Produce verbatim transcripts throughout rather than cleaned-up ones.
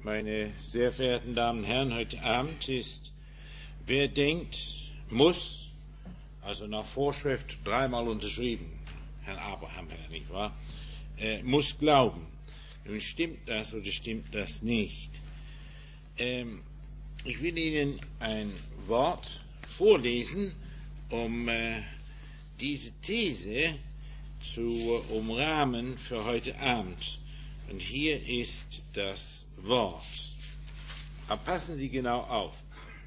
Meine sehr verehrten Damen und Herren, heute Abend ist, wer denkt, muss, also nach Vorschrift dreimal unterschrieben, Herrn Abraham, nicht wahr, äh, muss glauben. Nun stimmt das oder stimmt das nicht? Ähm, ich will Ihnen ein Wort vorlesen, um äh, diese These zu umrahmen für heute Abend. Und hier ist das Wort. Aber passen Sie genau auf.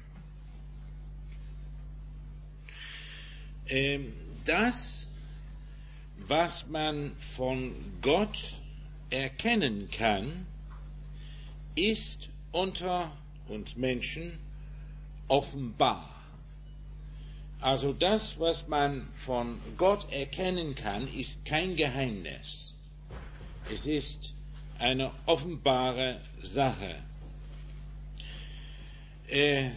Ähm, das, was man von Gott erkennen kann, ist unter uns Menschen offenbar. Also das, was man von Gott erkennen kann, ist kein Geheimnis. Es ist eine offenbare Sache. Äh,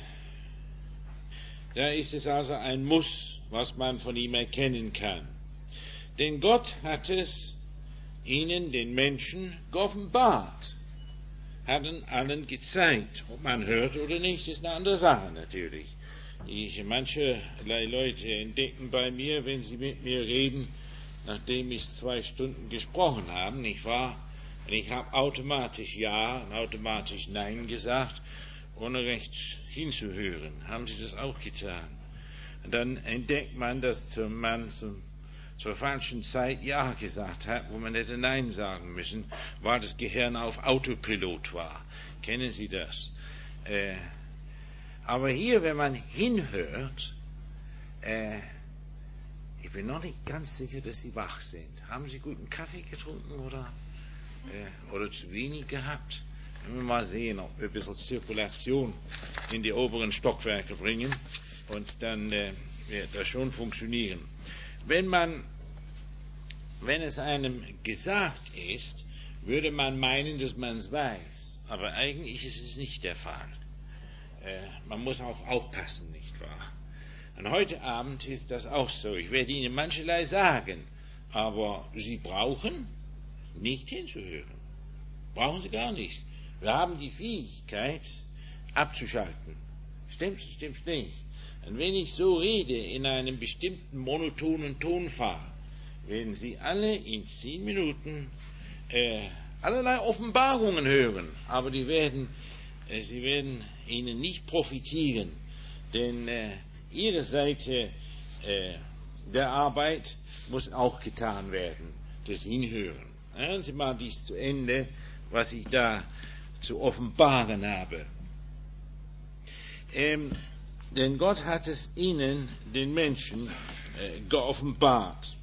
da ist es also ein Muss, was man von ihm erkennen kann. Denn Gott hat es ihnen, den Menschen, geoffenbart, hat ihnen allen gezeigt. Ob man hört oder nicht, ist eine andere Sache natürlich. Ich, manche Leute entdecken bei mir, wenn sie mit mir reden, nachdem ich zwei Stunden gesprochen habe, nicht wahr? Und ich habe automatisch Ja und automatisch Nein gesagt, ohne recht hinzuhören. Haben Sie das auch getan? Und dann entdeckt man, dass man zum, zur falschen Zeit Ja gesagt hat, wo man hätte Nein sagen müssen, weil das Gehirn auf Autopilot war. Kennen Sie das? Äh, aber hier, wenn man hinhört, äh, ich bin noch nicht ganz sicher, dass Sie wach sind. Haben Sie guten Kaffee getrunken oder, äh, oder zu wenig gehabt? Wenn wir mal sehen, ob wir ein bisschen Zirkulation in die oberen Stockwerke bringen und dann äh, wird das schon funktionieren. Wenn man, wenn es einem gesagt ist, würde man meinen, dass man es weiß. Aber eigentlich ist es nicht der Fall. Äh, man muss auch aufpassen, nicht wahr? Und heute Abend ist das auch so. Ich werde Ihnen mancherlei sagen, aber Sie brauchen nicht hinzuhören. Brauchen Sie gar nicht. Wir haben die Fähigkeit, abzuschalten. Stimmt's, stimmt's nicht? Und wenn ich so rede, in einem bestimmten monotonen Tonfall, werden Sie alle in zehn Minuten äh, allerlei Offenbarungen hören, aber die werden, äh, sie werden Ihnen nicht profitieren, denn äh, Ihre Seite äh, der Arbeit muss auch getan werden, das Hinhören. Hören Sie mal dies zu Ende, was ich da zu offenbaren habe. Ähm, denn Gott hat es ihnen, den Menschen, äh, geoffenbart.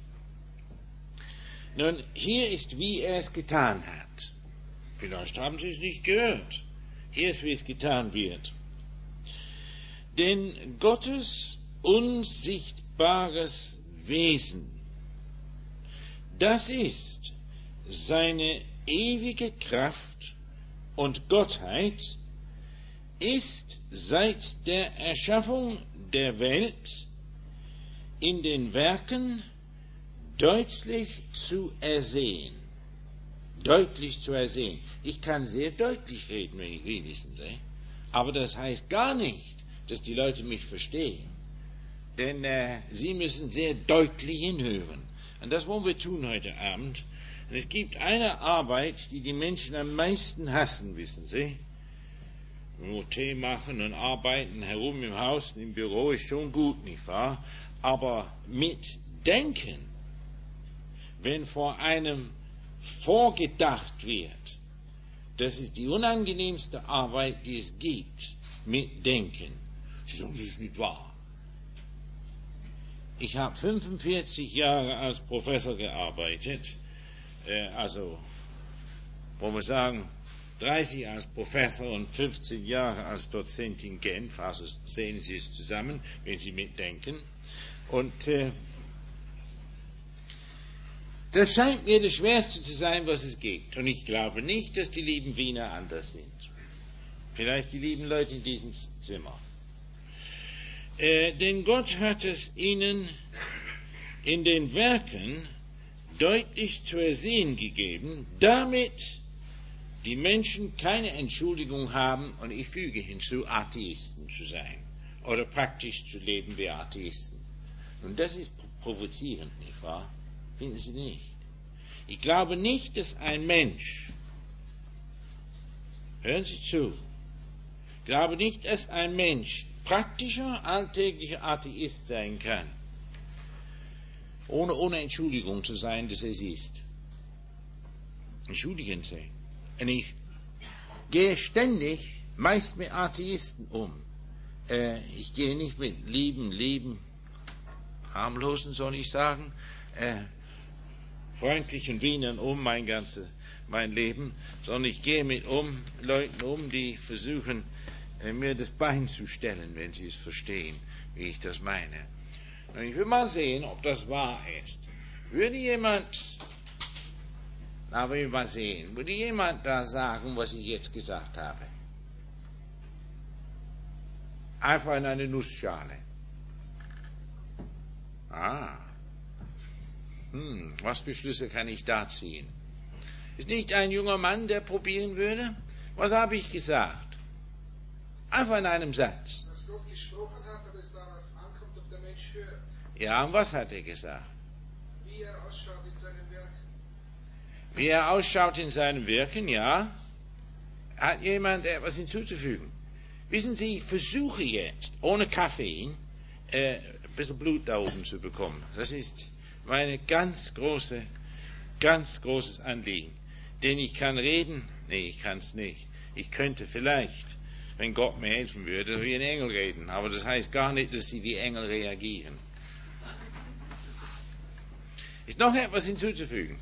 Nun, hier ist, wie er es getan hat. Vielleicht haben Sie es nicht gehört. Hier ist, wie es getan wird. Denn Gottes unsichtbares Wesen, das ist seine ewige Kraft und Gottheit, ist seit der Erschaffung der Welt in den Werken deutlich zu ersehen. Deutlich zu ersehen. Ich kann sehr deutlich reden, wenn ich will, wissen Sie. Aber das heißt gar nicht, dass die Leute mich verstehen. Denn äh, sie müssen sehr deutlich hinhören. Und das wollen wir tun heute Abend. Und es gibt eine Arbeit, die die Menschen am meisten hassen, wissen Sie. Nur Tee machen und arbeiten herum im Haus und im Büro ist schon gut, nicht wahr? Aber mit Denken, wenn vor einem vorgedacht wird, das ist die unangenehmste Arbeit, die es gibt, mit Denken. Sie sagen, das ist nicht wahr. Ich habe fünfundvierzig Jahre als Professor gearbeitet, äh, also, wollen wir sagen, dreißig als Professor und fünfzehn Jahre als Dozent in Genf, also sehen Sie es zusammen, wenn Sie mitdenken. Und äh, das scheint mir das Schwerste zu sein, was es gibt. Und ich glaube nicht, dass die lieben Wiener anders sind. Vielleicht die lieben Leute in diesem Zimmer. Äh, denn Gott hat es ihnen in den Werken deutlich zu ersehen gegeben, damit die Menschen keine Entschuldigung haben, und ich füge hinzu, Atheisten zu sein oder praktisch zu leben wie Atheisten. Und das ist provozierend, nicht wahr? Finden Sie nicht? Ich glaube nicht, dass ein Mensch, hören Sie zu, ich glaube nicht, dass ein Mensch praktischer, alltäglicher Atheist sein kann, ohne ohne Entschuldigung zu sein, dass er es ist. Entschuldigen Sie. Und ich gehe ständig, meist mit Atheisten um. Äh, ich gehe nicht mit lieben, lieben, harmlosen, soll ich sagen, äh, freundlichen Wienern um, mein ganzes, mein Leben, sondern ich gehe mit um, Leuten um, die versuchen, äh, mir das Bein zu stellen, wenn sie es verstehen, wie ich das meine. Und ich will mal sehen, ob das wahr ist. Würde jemand, na, will ich mal sehen, würde jemand da sagen, was ich jetzt gesagt habe? Einfach in eine Nussschale. Ah. Hm, was für Schlüsse kann ich da ziehen? Ist nicht ein junger Mann, der probieren würde? Was habe ich gesagt? Einfach in einem Satz. Dass Gott gesprochen hat, aber es darauf ankommt, ob der Mensch hört. Ja, und was hat er gesagt? Wie er ausschaut in seinem Wirken. Wie er ausschaut in seinem Wirken, ja. Hat jemand etwas hinzuzufügen? Wissen Sie, ich versuche jetzt, ohne Koffein, äh, ein bisschen Blut da oben zu bekommen. Das ist meine ganz große, ganz großes Anliegen. Denn ich kann reden, nee, ich kann es nicht. Ich könnte vielleicht, wenn Gott mir helfen würde, wie ein Engel reden. Aber das heißt gar nicht, dass sie wie Engel reagieren. Ist noch etwas hinzuzufügen?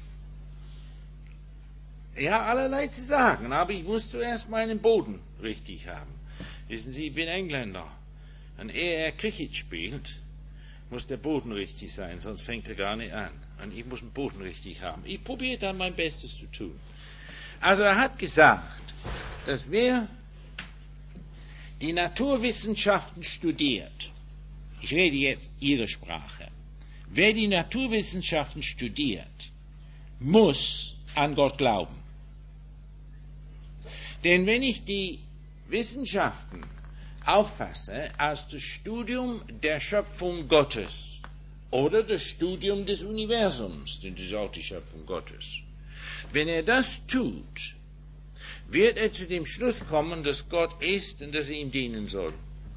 Ja, allerlei zu sagen, aber ich muss zuerst meinen Boden richtig haben. Wissen Sie, ich bin Engländer. Und ehe er Cricket spielt, muss der Boden richtig sein, sonst fängt er gar nicht an. Und ich muss den Boden richtig haben. Ich probiere dann mein Bestes zu tun. Also er hat gesagt, dass wer die Naturwissenschaften studiert, ich rede jetzt Ihre Sprache, wer die Naturwissenschaften studiert, muss an Gott glauben. Denn wenn ich die Wissenschaften auffasse als das Studium der Schöpfung Gottes oder das Studium des Universums, denn das ist auch die Schöpfung Gottes. Wenn er das tut, wird er zu dem Schluss kommen, dass Gott ist und dass er ihm dienen soll.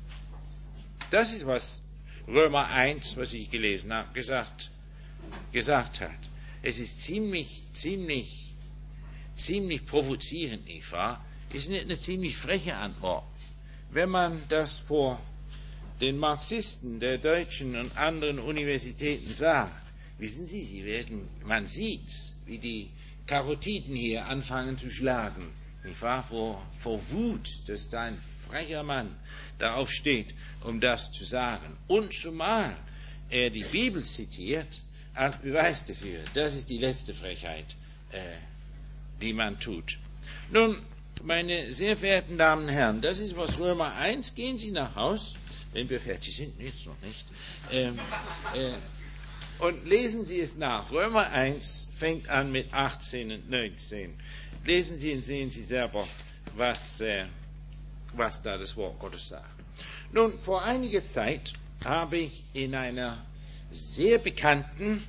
Das ist, was Römer eins, was ich gelesen habe, gesagt, gesagt hat. Es ist ziemlich, ziemlich, ziemlich provozierend, nicht wahr? Ist nicht eine ziemlich freche Antwort. Wenn man das vor den Marxisten der deutschen und anderen Universitäten sagt, wissen Sie, sie werden, man sieht, wie die Karotiden hier anfangen zu schlagen, nicht wahr? Vor, vor Wut, dass da ein frecher Mann darauf steht, um das zu sagen. Und zumal er die Bibel zitiert als Beweis dafür. Das ist die letzte Frechheit, äh, die man tut. Nun, meine sehr verehrten Damen und Herren, das ist was Römer eins, gehen Sie nach Haus, wenn wir fertig sind, jetzt noch nicht, ähm, äh, und lesen Sie es nach. Römer eins fängt an mit achtzehn und neunzehn. Lesen Sie und sehen Sie selber, was, äh, was da das Wort Gottes sagt. Nun, vor einiger Zeit habe ich in einer sehr bekannten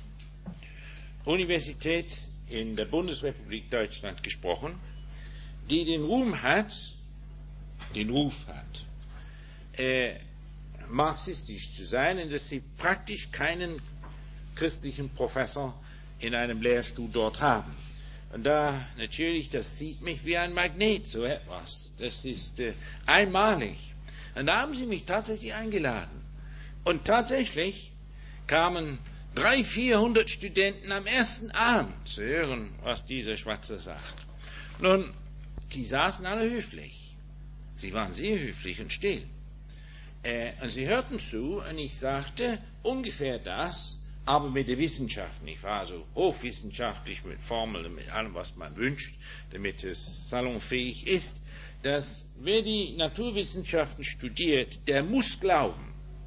Universität in der Bundesrepublik Deutschland gesprochen, die den Ruhm hat, den Ruf hat, äh, marxistisch zu sein, und dass sie praktisch keinen christlichen Professor in einem Lehrstuhl dort haben. Und da natürlich, das sieht mich wie ein Magnet, so etwas. Das ist äh, einmalig. Und da haben sie mich tatsächlich eingeladen. Und tatsächlich kamen dreihundert, vierhundert Studenten am ersten Abend zu hören, was dieser Schwatzer sagt. Nun, die saßen alle höflich. Sie waren sehr höflich und still. Äh, und sie hörten zu, und ich sagte ungefähr das, aber mit der Wissenschaft, nicht wahr? Also hochwissenschaftlich, mit Formeln, mit allem, was man wünscht, damit es salonfähig ist, dass wer die Naturwissenschaften studiert, der muss glauben.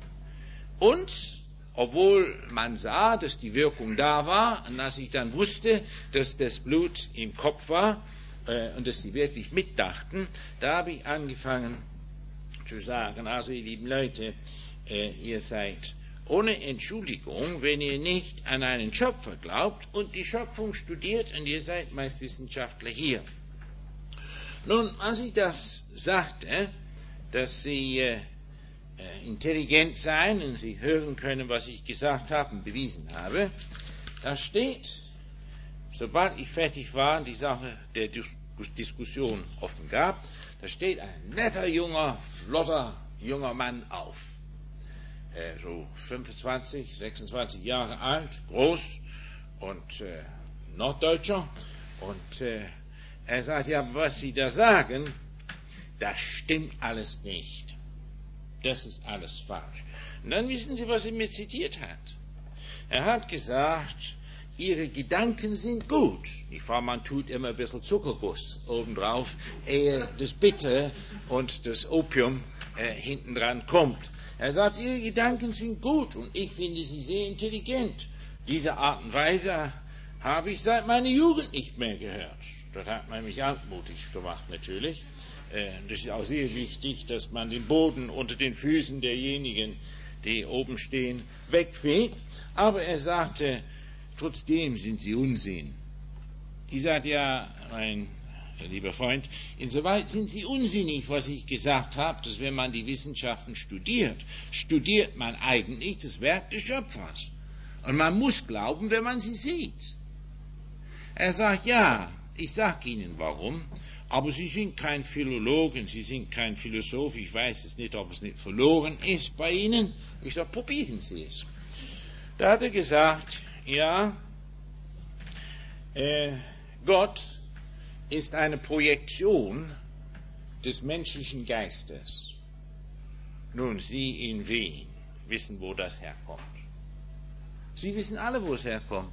Und, obwohl man sah, dass die Wirkung da war, und als ich dann wusste, dass das Blut im Kopf war, äh, und dass sie wirklich mitdachten, da habe ich angefangen zu sagen, also ihr lieben Leute, äh, ihr seid ohne Entschuldigung, wenn ihr nicht an einen Schöpfer glaubt und die Schöpfung studiert, und ihr seid meist Wissenschaftler hier. Nun, als ich das sagte, dass sie äh, intelligent seien und sie hören können, was ich gesagt habe und bewiesen habe, da steht, sobald ich fertig war und die Sache der Dis- Diskussion offen gab, da steht ein netter, junger, flotter, junger Mann auf. Äh, so fünfundzwanzig, sechsundzwanzig Jahre alt, groß und äh, Norddeutscher. Und äh, er sagt, ja, was Sie da sagen, das stimmt alles nicht. Das ist alles falsch. Und dann wissen Sie, was er mir zitiert hat. Er hat gesagt, Ihre Gedanken sind gut. Die Frau, man tut immer ein bisschen Zuckerguss obendrauf, ehe das Bitter und das Opium äh, hintendran kommt. Er sagt, Ihre Gedanken sind gut und ich finde sie sehr intelligent. Diese Art und Weise habe ich seit meiner Jugend nicht mehr gehört. Das hat man mich anmutig gemacht, natürlich. Äh, das ist auch sehr wichtig, dass man den Boden unter den Füßen derjenigen, die oben stehen, wegfegt. Aber er sagte, trotzdem sind sie Unsinn. Ich sagte, ja, mein lieber Freund, insoweit sind Sie unsinnig, was ich gesagt habe, dass wenn man die Wissenschaften studiert, studiert man eigentlich das Werk des Schöpfers. Und man muss glauben, wenn man sie sieht. Er sagt, ja, ich sage Ihnen warum, aber Sie sind kein Philologen, Sie sind kein Philosoph, ich weiß es nicht, ob es nicht verloren ist bei Ihnen. Ich sage, probieren Sie es. Da hat er gesagt, ja, äh, Gott ist eine Projektion des menschlichen Geistes. Nun, Sie in Wien wissen, wo das herkommt. Sie wissen alle, wo es herkommt.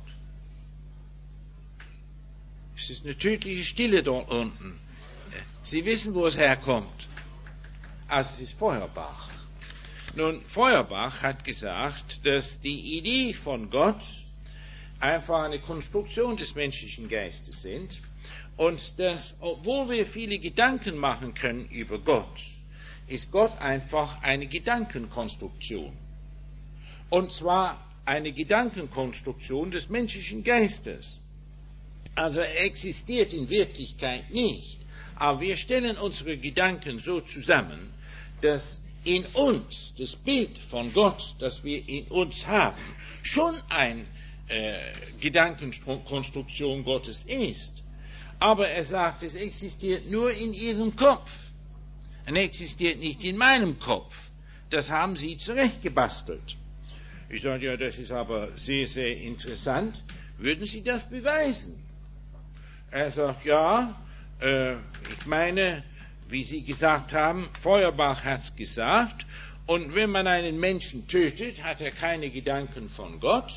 Es ist eine tödliche Stille dort unten. Sie wissen, wo es herkommt. Also es ist Feuerbach. Nun, Feuerbach hat gesagt, dass die Idee von Gott einfach eine Konstruktion des menschlichen Geistes sind. Und dass, obwohl wir viele Gedanken machen können über Gott, ist Gott einfach eine Gedankenkonstruktion. Und zwar eine Gedankenkonstruktion des menschlichen Geistes. Also er existiert in Wirklichkeit nicht, aber wir stellen unsere Gedanken so zusammen, dass in uns das Bild von Gott, das wir in uns haben, schon eine äh, Gedankenkonstruktion Gottes ist. Aber er sagt, es existiert nur in Ihrem Kopf. Es existiert nicht in meinem Kopf. Das haben Sie zurechtgebastelt. Ich sage, ja, das ist aber sehr, sehr interessant. Würden Sie das beweisen? Er sagt, ja, äh, ich meine, wie Sie gesagt haben, Feuerbach hat es gesagt. Und wenn man einen Menschen tötet, hat er keine Gedanken von Gott.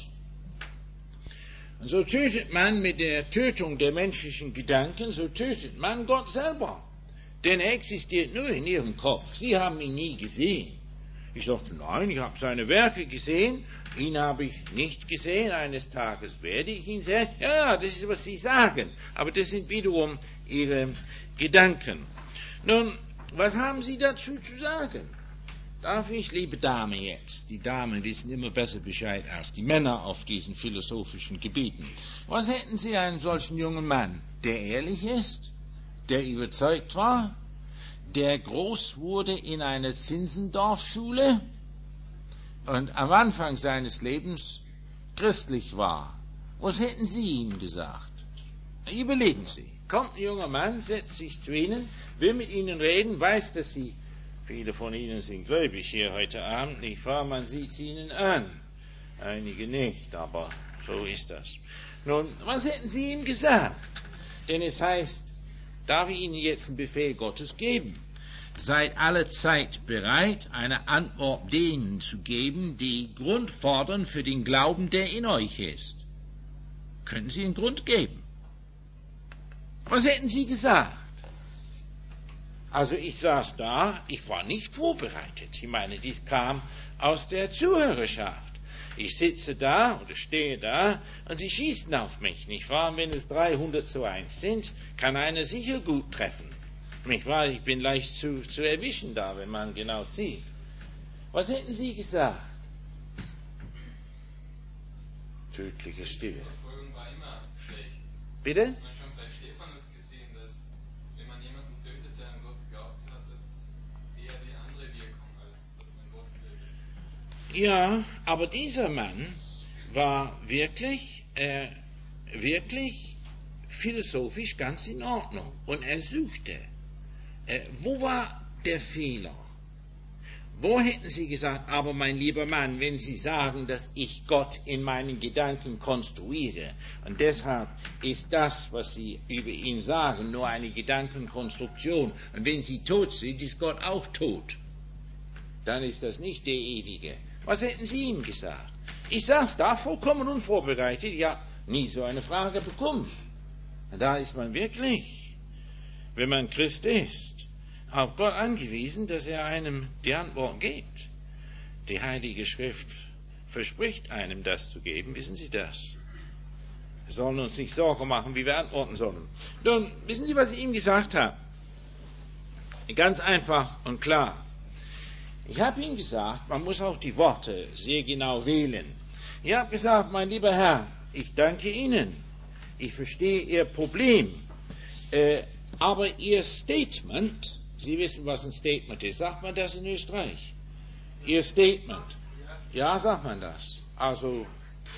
Und so tötet man mit der Tötung der menschlichen Gedanken, so tötet man Gott selber. Denn er existiert nur in Ihrem Kopf. Sie haben ihn nie gesehen. Ich sagte, nein, ich habe seine Werke gesehen, ihn habe ich nicht gesehen. Eines Tages werde ich ihn sehen. Ja, das ist, was Sie sagen. Aber das sind wiederum Ihre Gedanken. Nun, was haben Sie dazu zu sagen? Darf ich, liebe Dame, jetzt, die Damen wissen immer besser Bescheid als die Männer auf diesen philosophischen Gebieten. Was hätten Sie einen solchen jungen Mann, der ehrlich ist, der überzeugt war, der groß wurde in einer Zinzendorf-Schule und am Anfang seines Lebens christlich war? Was hätten Sie ihm gesagt? Überlegen Sie. Kommt ein junger Mann, setzt sich zu Ihnen, will mit Ihnen reden, weiß, dass Sie, viele von Ihnen sind gläubig hier heute Abend, nicht wahr? Man sieht es Ihnen an. Einige nicht, aber so ist das. Nun, was hätten Sie ihm gesagt? Denn es heißt, darf ich Ihnen jetzt einen Befehl Gottes geben? Seid alle Zeit bereit, eine Antwort denen zu geben, die Grund fordern für den Glauben, der in euch ist. Können Sie einen Grund geben? Was hätten Sie gesagt? Also ich saß da, ich war nicht vorbereitet. Ich meine, dies kam aus der Zuhörerschaft. Ich sitze da oder stehe da und sie schießen auf mich, nicht wahr? Und wenn es dreihundert zu eins sind, kann einer sicher gut treffen. Nicht wahr? Ich bin leicht zu, zu erwischen da, wenn man genau sieht. Was hätten Sie gesagt? Tödliche Stille. Die Verfolgung war immer schlecht. Bitte? Man hat schon bei Stephanus gesehen, dass wenn man jemanden tötet, der an Gott glaubt hat, das eher die andere Wirkung, als dass man Gott tötet. Ja, aber dieser Mann war wirklich, äh, wirklich philosophisch ganz in Ordnung. Und er suchte. Äh, wo war der Fehler? Wo hätten Sie gesagt, aber mein lieber Mann, wenn Sie sagen, dass ich Gott in meinen Gedanken konstruiere und deshalb ist das, was Sie über ihn sagen, nur eine Gedankenkonstruktion und wenn Sie tot sind, ist Gott auch tot, dann ist das nicht der Ewige. Was hätten Sie ihm gesagt? Ich saß da vollkommen unvorbereitet, ja, nie so eine Frage bekommen. Und da ist man wirklich, wenn man Christ ist, auf Gott angewiesen, dass er einem die Antwort gibt. Die Heilige Schrift verspricht einem, das zu geben. Wissen Sie das? Wir sollen uns nicht Sorgen machen, wie wir antworten sollen. Nun, wissen Sie, was ich ihm gesagt habe? Ganz einfach und klar. Ich habe ihm gesagt, man muss auch die Worte sehr genau wählen. Ich habe gesagt, mein lieber Herr, ich danke Ihnen. Ich verstehe Ihr Problem. Äh, aber Ihr Statement, Sie wissen, was ein Statement ist. Sagt man das in Österreich? Ihr Statement. Ja, sagt man das. Also,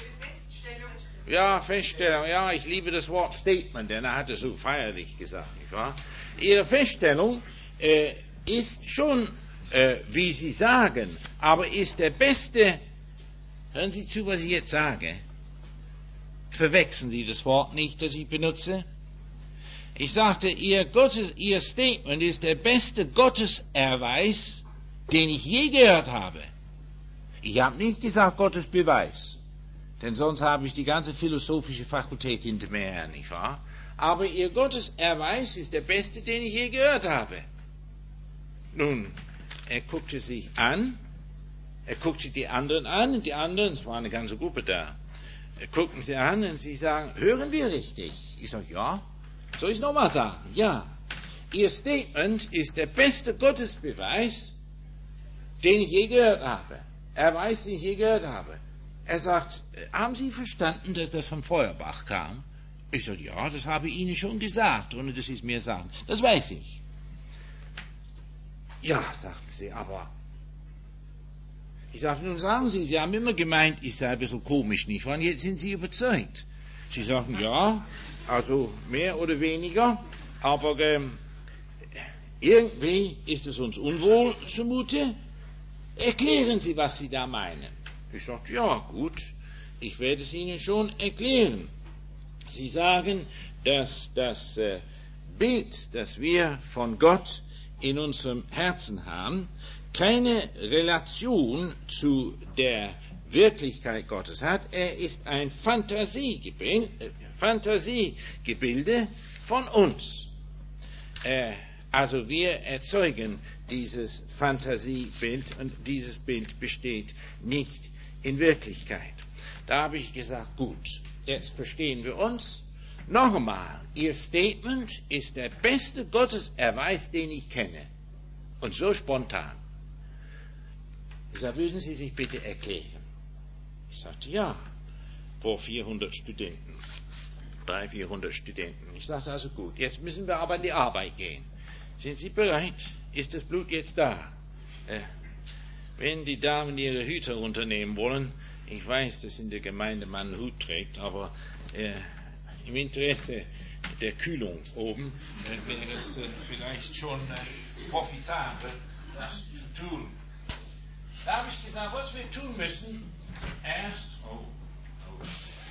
ja, Feststellung. Ja, ich liebe das Wort Statement, denn er hat es so feierlich gesagt, nicht wahr? Ihre Feststellung äh, ist schon, äh, wie Sie sagen, aber ist der beste, hören Sie zu, was ich jetzt sage. Verwechseln Sie das Wort nicht, das ich benutze. Ich sagte, ihr, Gottes, ihr Statement ist der beste Gotteserweis, den ich je gehört habe. Ich habe nicht gesagt Gottes Beweis, denn sonst habe ich die ganze philosophische Fakultät hinter mir her, nicht wahr? Aber ihr Gotteserweis ist der beste, den ich je gehört habe. Nun, er guckte sich an, er guckte die anderen an, und die anderen, es war eine ganze Gruppe da, er guckten sie an und sie sagen, hören wir richtig? Ich sage, ja. Soll ich nochmal sagen? Ja. Ihr Statement ist der beste Gottesbeweis, den ich je gehört habe. Er weiß, den ich je gehört habe. Er sagt, haben Sie verstanden, dass das von Feuerbach kam? Ich sage, ja, das habe ich Ihnen schon gesagt, ohne dass Sie es mir sagen. Das weiß ich. Ja, sagten sie, aber... Ich sagte, nun sagen Sie, Sie haben immer gemeint, ich sei ein bisschen komisch, nicht wahr? Und jetzt sind Sie überzeugt. Sie sagten, ja, also mehr oder weniger, aber ähm, irgendwie ist es uns unwohl zumute. Erklären Sie, was Sie da meinen. Ich sagte, ja, gut, ich werde es Ihnen schon erklären. Sie sagen, dass das äh, Bild, das wir von Gott in unserem Herzen haben, keine Relation zu der Wirklichkeit Gottes hat. Er ist ein Fantasiegebilde, äh, Fantasiegebilde von uns. Äh, also wir erzeugen dieses Fantasiebild und dieses Bild besteht nicht in Wirklichkeit. Da habe ich gesagt, gut, jetzt verstehen wir uns. Noch einmal, Ihr Statement ist der beste Gotteserweis, den ich kenne. Und so spontan. Ich sagte, würden Sie sich bitte erklären? Ich sagte, ja, vor vierhundert Studenten, dreihundert, vierhundert Studenten. Ich sagte, also gut, jetzt müssen wir aber an die Arbeit gehen. Sind Sie bereit? Ist das Blut jetzt da? Äh, wenn die Damen ihre Hüte runternehmen wollen, ich weiß, dass in der Gemeinde man einen Hut trägt, aber äh, im Interesse der Kühlung oben äh, wäre es äh, vielleicht schon äh, profitabel, das zu tun. Da habe ich gesagt, was wir tun müssen, erst, oh, oh.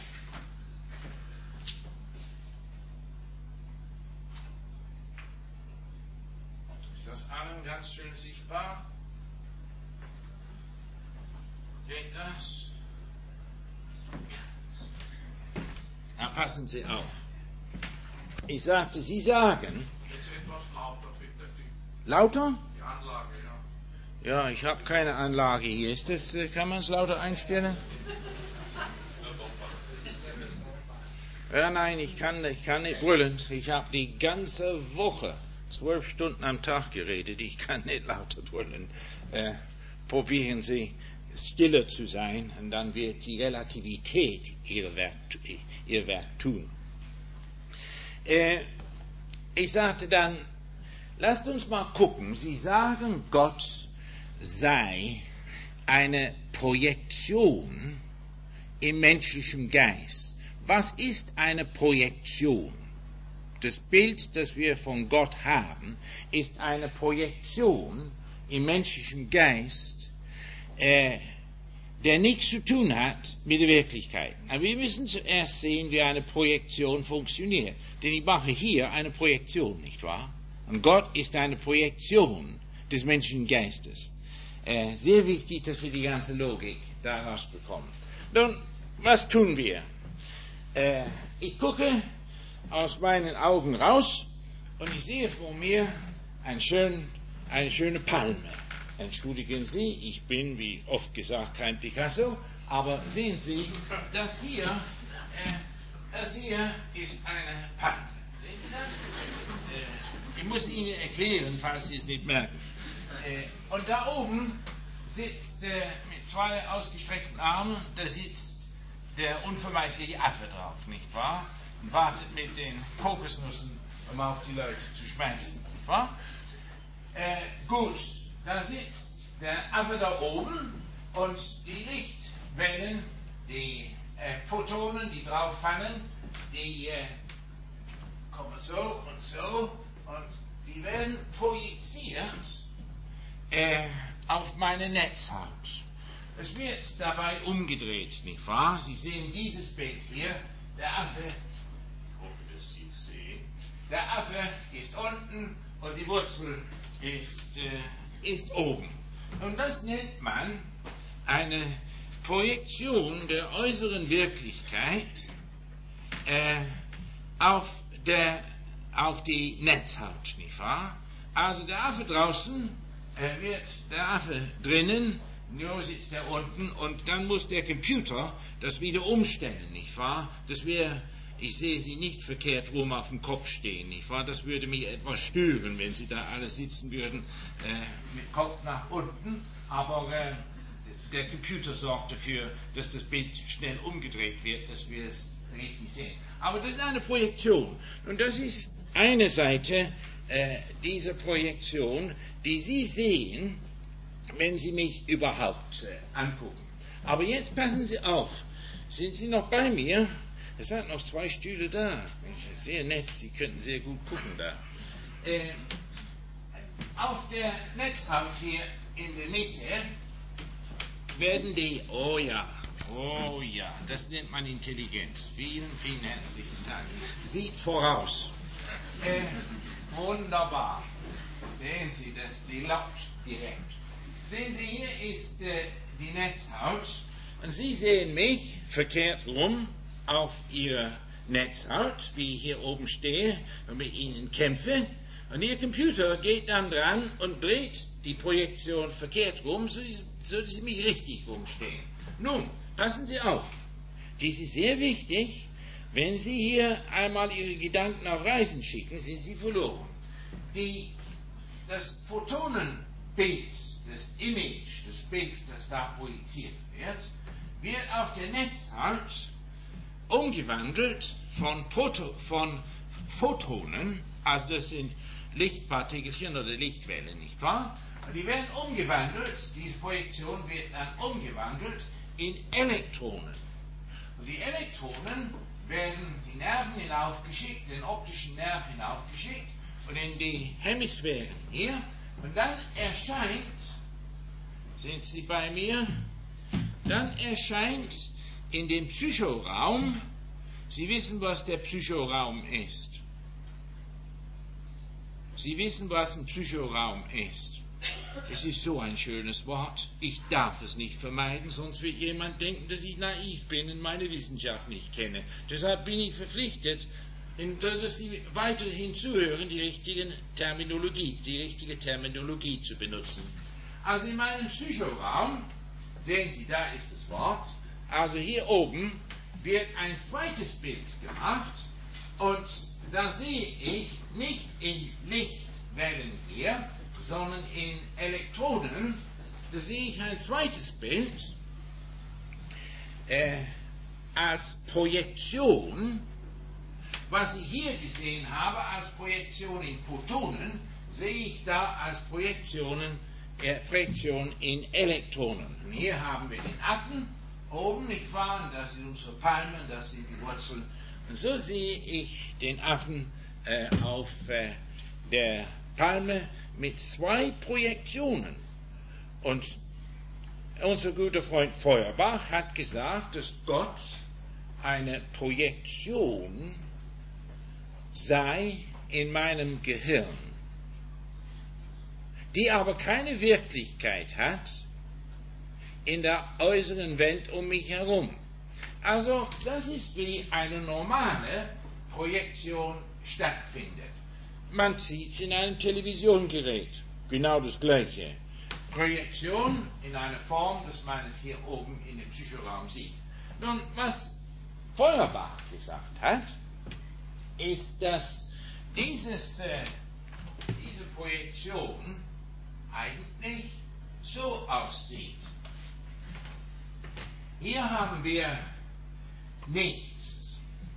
Ist das allen ganz schön sichtbar? Geht das? Na, passen Sie auf. Ich sagte, Sie sagen. Jetzt etwas lauter, bitte. Lauter? Die Anlage, ja. Ja, ich habe keine Anlage hier. Ist das, kann man es lauter einstellen? Ja, nein, ich kann, ich kann nicht brüllen. Ich habe die ganze Woche zwölf Stunden am Tag geredet. Ich kann nicht lauter brüllen. Äh, probieren Sie, stiller zu sein, und dann wird die Relativität ihr Werk, ihr Werk tun. Äh, ich sagte dann, lasst uns mal gucken. Sie sagen, Gott sei eine Projektion im menschlichen Geist. Was ist eine Projektion? Das Bild, das wir von Gott haben, ist eine Projektion im menschlichen Geist, äh, der nichts zu tun hat mit der Wirklichkeit. Aber wir müssen zuerst sehen, wie eine Projektion funktioniert. Denn ich mache hier eine Projektion, nicht wahr? Und Gott ist eine Projektion des menschlichen Geistes. Äh, sehr wichtig, dass wir die ganze Logik daraus bekommen. Nun, was tun wir? Äh, ich gucke aus meinen Augen raus und ich sehe vor mir ein schön, eine schöne Palme. Entschuldigen Sie, ich bin, wie oft gesagt, kein Picasso, aber sehen Sie, das hier, äh, das hier ist eine Palme. Sehen Sie das? Äh, ich muss Ihnen erklären, falls Sie es nicht merken. Äh, und da oben sitzt äh, mit zwei ausgestreckten Armen, da sitzt der unvermeidliche Affe drauf, nicht wahr? Und wartet mit den Kokosnüssen, um auf die Leute zu schmeißen, nicht wahr? Äh, gut, da sitzt der Affe da oben und die Lichtwellen, die äh, Photonen, die drauf fallen, die äh, kommen so und so und die werden projiziert äh, auf meine Netzhaut. Es wird dabei umgedreht, nicht wahr? Sie sehen dieses Bild hier. Der Affe, ich hoffe, dass Sie es sehen, der Affe ist unten und die Wurzel ist, äh, ist oben. Und das nennt man eine Projektion der äußeren Wirklichkeit äh, auf, der, auf die Netzhaut, nicht wahr? Also der Affe draußen äh, wird der Affe drinnen, nur sitzt er unten und dann muss der Computer das wieder umstellen, nicht wahr? Das wäre, ich sehe Sie nicht verkehrt rum auf dem Kopf stehen, nicht wahr? Das würde mich etwas stören, wenn Sie da alle sitzen würden äh, mit Kopf nach unten, aber äh, der Computer sorgt dafür, dass das Bild schnell umgedreht wird, dass wir es richtig sehen. Aber das ist eine Projektion und das ist eine Seite äh, dieser Projektion, die Sie sehen, wenn Sie mich überhaupt äh, angucken. Aber jetzt passen Sie auf. Sind Sie noch bei mir? Es sind noch zwei Stühle da. Sehr nett, Sie könnten sehr gut gucken da. Äh, auf der Netzhaut hier in der Mitte werden die, oh ja, oh ja, das nennt man Intelligenz. Vielen, vielen herzlichen Dank. Sieht voraus. Äh, wunderbar. Sehen Sie das, die lockt direkt. Sehen Sie, hier ist äh, die Netzhaut und Sie sehen mich verkehrt rum auf Ihrer Netzhaut, wie ich hier oben stehe und mit Ihnen kämpfe. Und Ihr Computer geht dann dran und dreht die Projektion verkehrt rum, so dass Sie mich richtig rumstehen. Nun, passen Sie auf. Dies ist sehr wichtig. Wenn Sie hier einmal Ihre Gedanken auf Reisen schicken, sind Sie verloren. Die, das Photonenbild, das Image, das Bild, das da projiziert wird, wird auf der Netzhaut umgewandelt von, Proto, von Photonen, also das sind Lichtpartikelchen oder Lichtwellen, nicht wahr? Und die werden umgewandelt, diese Projektion wird dann umgewandelt in Elektronen. Und die Elektronen werden die Nerven hinaufgeschickt, den optischen Nerv hinaufgeschickt und in die Hemisphären hier. Und dann erscheint, sind Sie bei mir, dann erscheint in dem Psychoraum, Sie wissen, was der Psychoraum ist. Sie wissen, was ein Psychoraum ist. Es ist so ein schönes Wort. Ich darf es nicht vermeiden, sonst wird jemand denken, dass ich naiv bin und meine Wissenschaft nicht kenne. Deshalb bin ich verpflichtet, dass Sie weiterhin zuhören, die richtige Terminologie, die richtige Terminologie zu benutzen. Also in meinem Psychoraum, sehen Sie, da ist das Wort, also hier oben wird ein zweites Bild gemacht und da sehe ich nicht in Lichtwellen hier, sondern in Elektronen. Da sehe ich ein zweites Bild äh, als Projektion. Was ich hier gesehen habe als Projektion in Photonen, sehe ich da als Projektionen, äh, Projektion in Elektronen. Und hier haben wir den Affen oben, nicht wahr? Und das sind unsere Palmen, das sind die Wurzeln. Und so sehe ich den Affen äh, auf äh, der Palme mit zwei Projektionen. Und unser guter Freund Feuerbach hat gesagt, dass Gott eine Projektion sei in meinem Gehirn, die aber keine Wirklichkeit hat in der äußeren Welt um mich herum. Also das ist wie eine normale Projektion stattfindet. Man sieht es in einem Televisiongerät, genau das Gleiche. Projektion in einer Form, dass man es hier oben in dem Psychoraum sieht. Nun, was Feuerbach gesagt hat, ist, dass dieses, äh, diese Projektion eigentlich so aussieht. Hier haben wir nichts.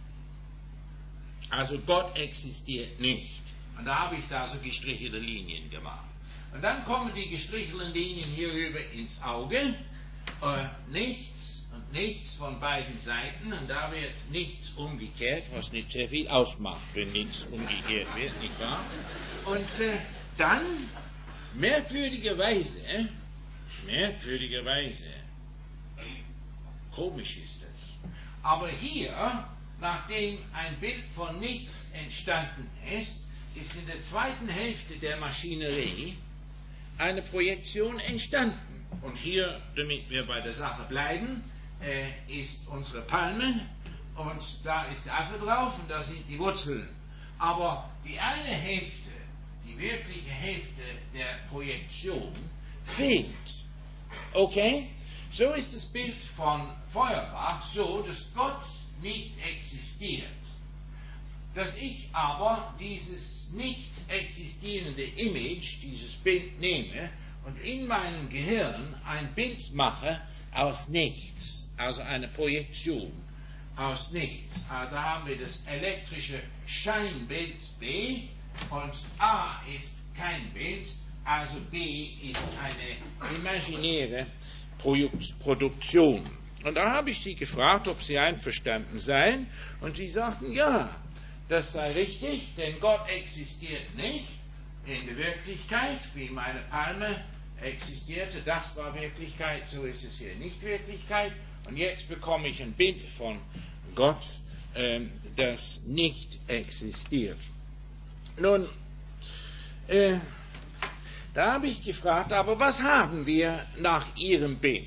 Also Gott existiert nicht. Und da habe ich da so gestrichelte Linien gemacht. Und dann kommen die gestrichelten Linien hier rüber ins Auge. Äh, nichts und nichts von beiden Seiten. Und da wird nichts umgekehrt, was nicht sehr viel ausmacht, wenn nichts umgekehrt wird, nicht wahr? Und äh, dann, merkwürdigerweise, merkwürdigerweise, komisch ist das. Aber hier, nachdem ein Bild von nichts entstanden ist, ist in der zweiten Hälfte der Maschinerie eine Projektion entstanden. Und hier, damit wir bei der Sache bleiben, äh, ist unsere Palme und da ist der Affe drauf und da sind die Wurzeln. Aber die eine Hälfte, die wirkliche Hälfte der Projektion fehlt. Okay? So ist das Bild von Feuerbach so, dass Gott nicht existiert. Dass ich aber dieses nicht existierende Image, dieses Bild nehme und in meinem Gehirn ein Bild mache aus nichts, also eine Projektion aus nichts. Also da haben wir das elektrische Scheinbild B und A ist kein Bild, also B ist eine imaginäre Produktion. Und da habe ich sie gefragt, ob sie einverstanden seien, und sie sagten, ja, das sei richtig, denn Gott existiert nicht in der Wirklichkeit, wie meine Palme existierte. Das war Wirklichkeit, so ist es hier nicht Wirklichkeit. Und jetzt bekomme ich ein Bild von Gott, ähm, das nicht existiert. Nun, äh, da habe ich gefragt, aber was haben wir nach Ihrem Bild?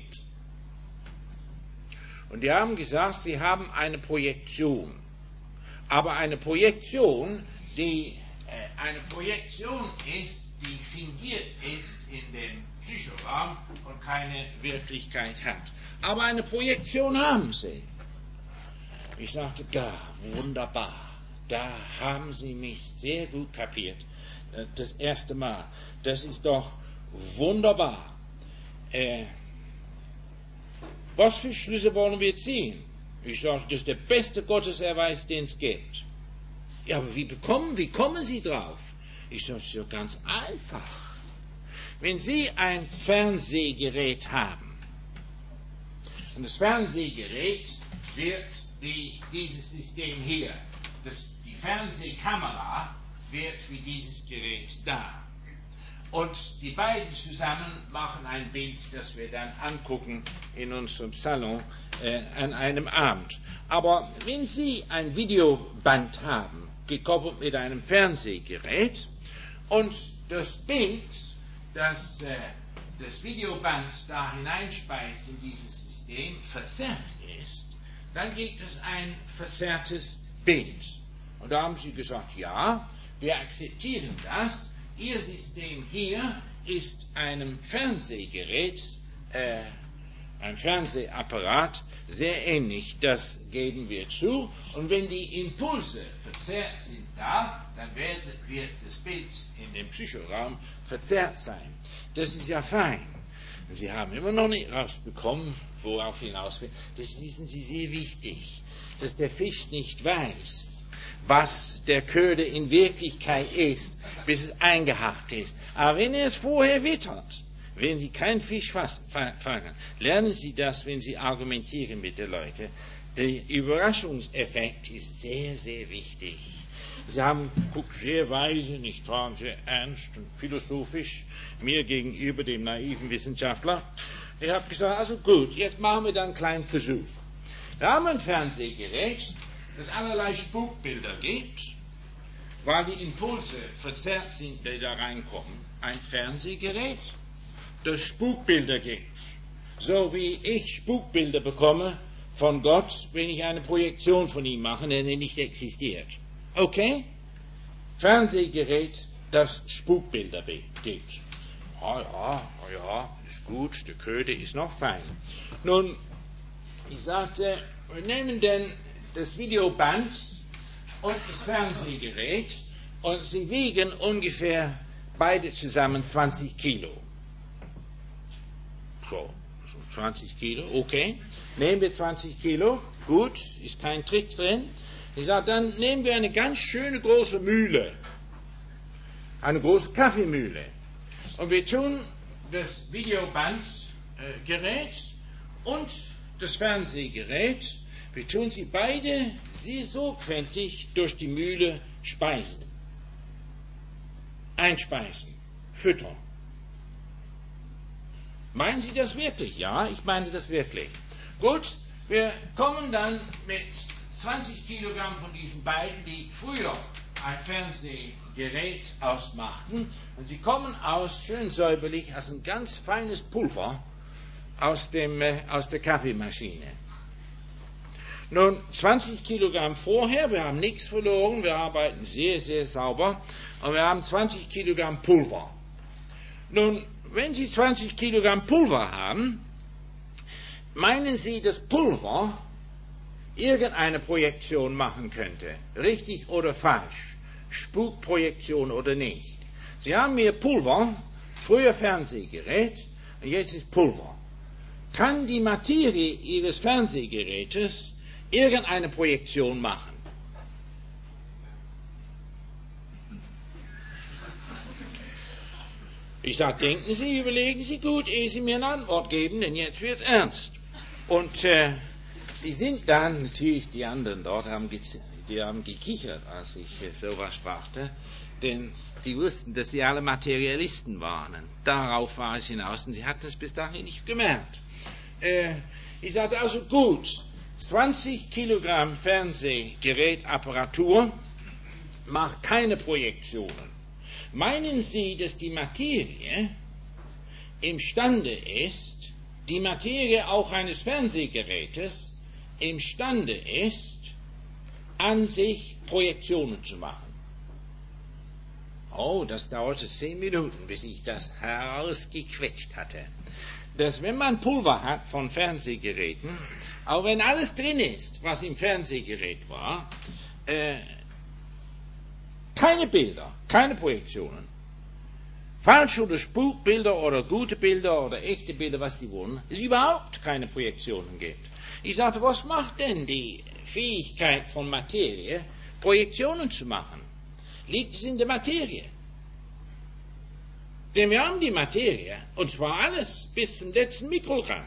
Und die haben gesagt, sie haben eine Projektion. Aber eine Projektion, die äh, eine Projektion ist, die fingiert ist in dem Psychoraum und keine Wirklichkeit hat. Aber eine Projektion haben sie. Ich sagte, ja, wunderbar. Da haben Sie mich sehr gut kapiert. Das erste Mal. Das ist doch wunderbar. Äh, was für Schlüsse wollen wir ziehen? Ich sage, das ist der beste Gotteserweis, den es gibt. Ja, aber wie, bekommen, wie kommen Sie drauf? Ich sage, es ist ja ganz einfach. Wenn Sie ein Fernsehgerät haben, und das Fernsehgerät wird wie dieses System hier, das, die Fernsehkamera wird wie dieses Gerät da. Und die beiden zusammen machen ein Bild, das wir dann angucken in unserem Salon äh, an einem Abend. Aber wenn Sie ein Videoband haben, gekoppelt mit einem Fernsehgerät, und das Bild, das äh, das Videoband da hineinspeist in dieses System, verzerrt ist, dann gibt es ein verzerrtes Bild. Und da haben Sie gesagt, ja, wir akzeptieren das. Ihr System hier ist einem Fernsehgerät, äh, ein Fernsehapparat, sehr ähnlich, das geben wir zu. Und wenn die Impulse verzerrt sind da, dann wird, wird das Bild in dem Psychoraum verzerrt sein. Das ist ja fein. Und Sie haben immer noch nicht rausbekommen, worauf hinaus will. Das wissen Sie sehr wichtig, dass der Fisch nicht weiß, was der Köder in Wirklichkeit ist, bis es eingehakt ist. Aber wenn er es vorher wittert, wenn Sie keinen Fisch fangen, lernen Sie das, wenn Sie argumentieren mit den Leuten. Der Überraschungseffekt ist sehr, sehr wichtig. Sie haben guckt sehr weise, nicht wahr, sehr ernst und philosophisch mir gegenüber, dem naiven Wissenschaftler. Ich habe gesagt, also gut, jetzt machen wir dann einen kleinen Versuch. Wir haben ein Fernsehgerät, das allerlei Spukbilder gibt, weil die Impulse verzerrt sind, die da reinkommen. Ein Fernsehgerät, das Spukbilder gibt. So wie ich Spukbilder bekomme von Gott, wenn ich eine Projektion von ihm mache, der nicht existiert. Okay? Fernsehgerät, das Spukbilder gibt. Ah ja, ah ja, ist gut, der Köder ist noch fein. Nun, ich sagte, wir nehmen denn das Videoband und das Fernsehgerät und sie wiegen ungefähr beide zusammen zwanzig Kilo. So, zwanzig Kilo, okay. Nehmen wir zwanzig Kilo, gut, ist kein Trick drin. Ich sage, dann nehmen wir eine ganz schöne große Mühle, eine große Kaffeemühle. Und wir tun das Videobandgerät äh, und das Fernsehgerät, wir tun sie beide sehr sorgfältig durch die Mühle speisen. Einspeisen, füttern. Meinen Sie das wirklich? Ja, ich meine das wirklich. Gut, wir kommen dann mit zwanzig Kilogramm von diesen beiden, die früher ein Fernsehgerät ausmachten, und sie kommen aus, schön säuberlich, als ein ganz feines Pulver aus, dem, äh, aus der Kaffeemaschine. Nun, zwanzig Kilogramm vorher, wir haben nichts verloren, wir arbeiten sehr, sehr sauber, und wir haben zwanzig Kilogramm Pulver. Nun, wenn Sie zwanzig Kilogramm Pulver haben, meinen Sie, dass Pulver irgendeine Projektion machen könnte? Richtig oder falsch? Spukprojektion oder nicht? Sie haben hier Pulver, früher Fernsehgerät, und jetzt ist Pulver. Kann die Materie Ihres Fernsehgerätes irgendeine Projektion machen? Ich sage, denken Sie, überlegen Sie gut, ehe Sie mir eine Antwort geben, denn jetzt wird es ernst. Und äh, die sind dann, natürlich die anderen dort, haben, die haben gekichert, als ich äh, sowas sprachte, denn die wussten, dass sie alle Materialisten waren. Darauf war es hinaus, und sie hatten es bis dahin nicht gemerkt. Äh, ich sagte also, gut, zwanzig Kilogramm Fernsehgerätapparatur macht keine Projektionen. Meinen Sie, dass die Materie imstande ist, die Materie auch eines Fernsehgerätes imstande ist, an sich Projektionen zu machen? Oh, das dauerte zehn Minuten, bis ich das herausgequetscht hatte. Dass wenn man Pulver hat von Fernsehgeräten, auch wenn alles drin ist, was im Fernsehgerät war, äh, keine Bilder, keine Projektionen. Falsche oder Spukbilder oder gute Bilder oder echte Bilder, was sie wollen, es überhaupt keine Projektionen gibt. Ich sagte, was macht denn die Fähigkeit von Materie, Projektionen zu machen? Liegt es in der Materie? Denn wir haben die Materie, und zwar alles, bis zum letzten Mikrogramm.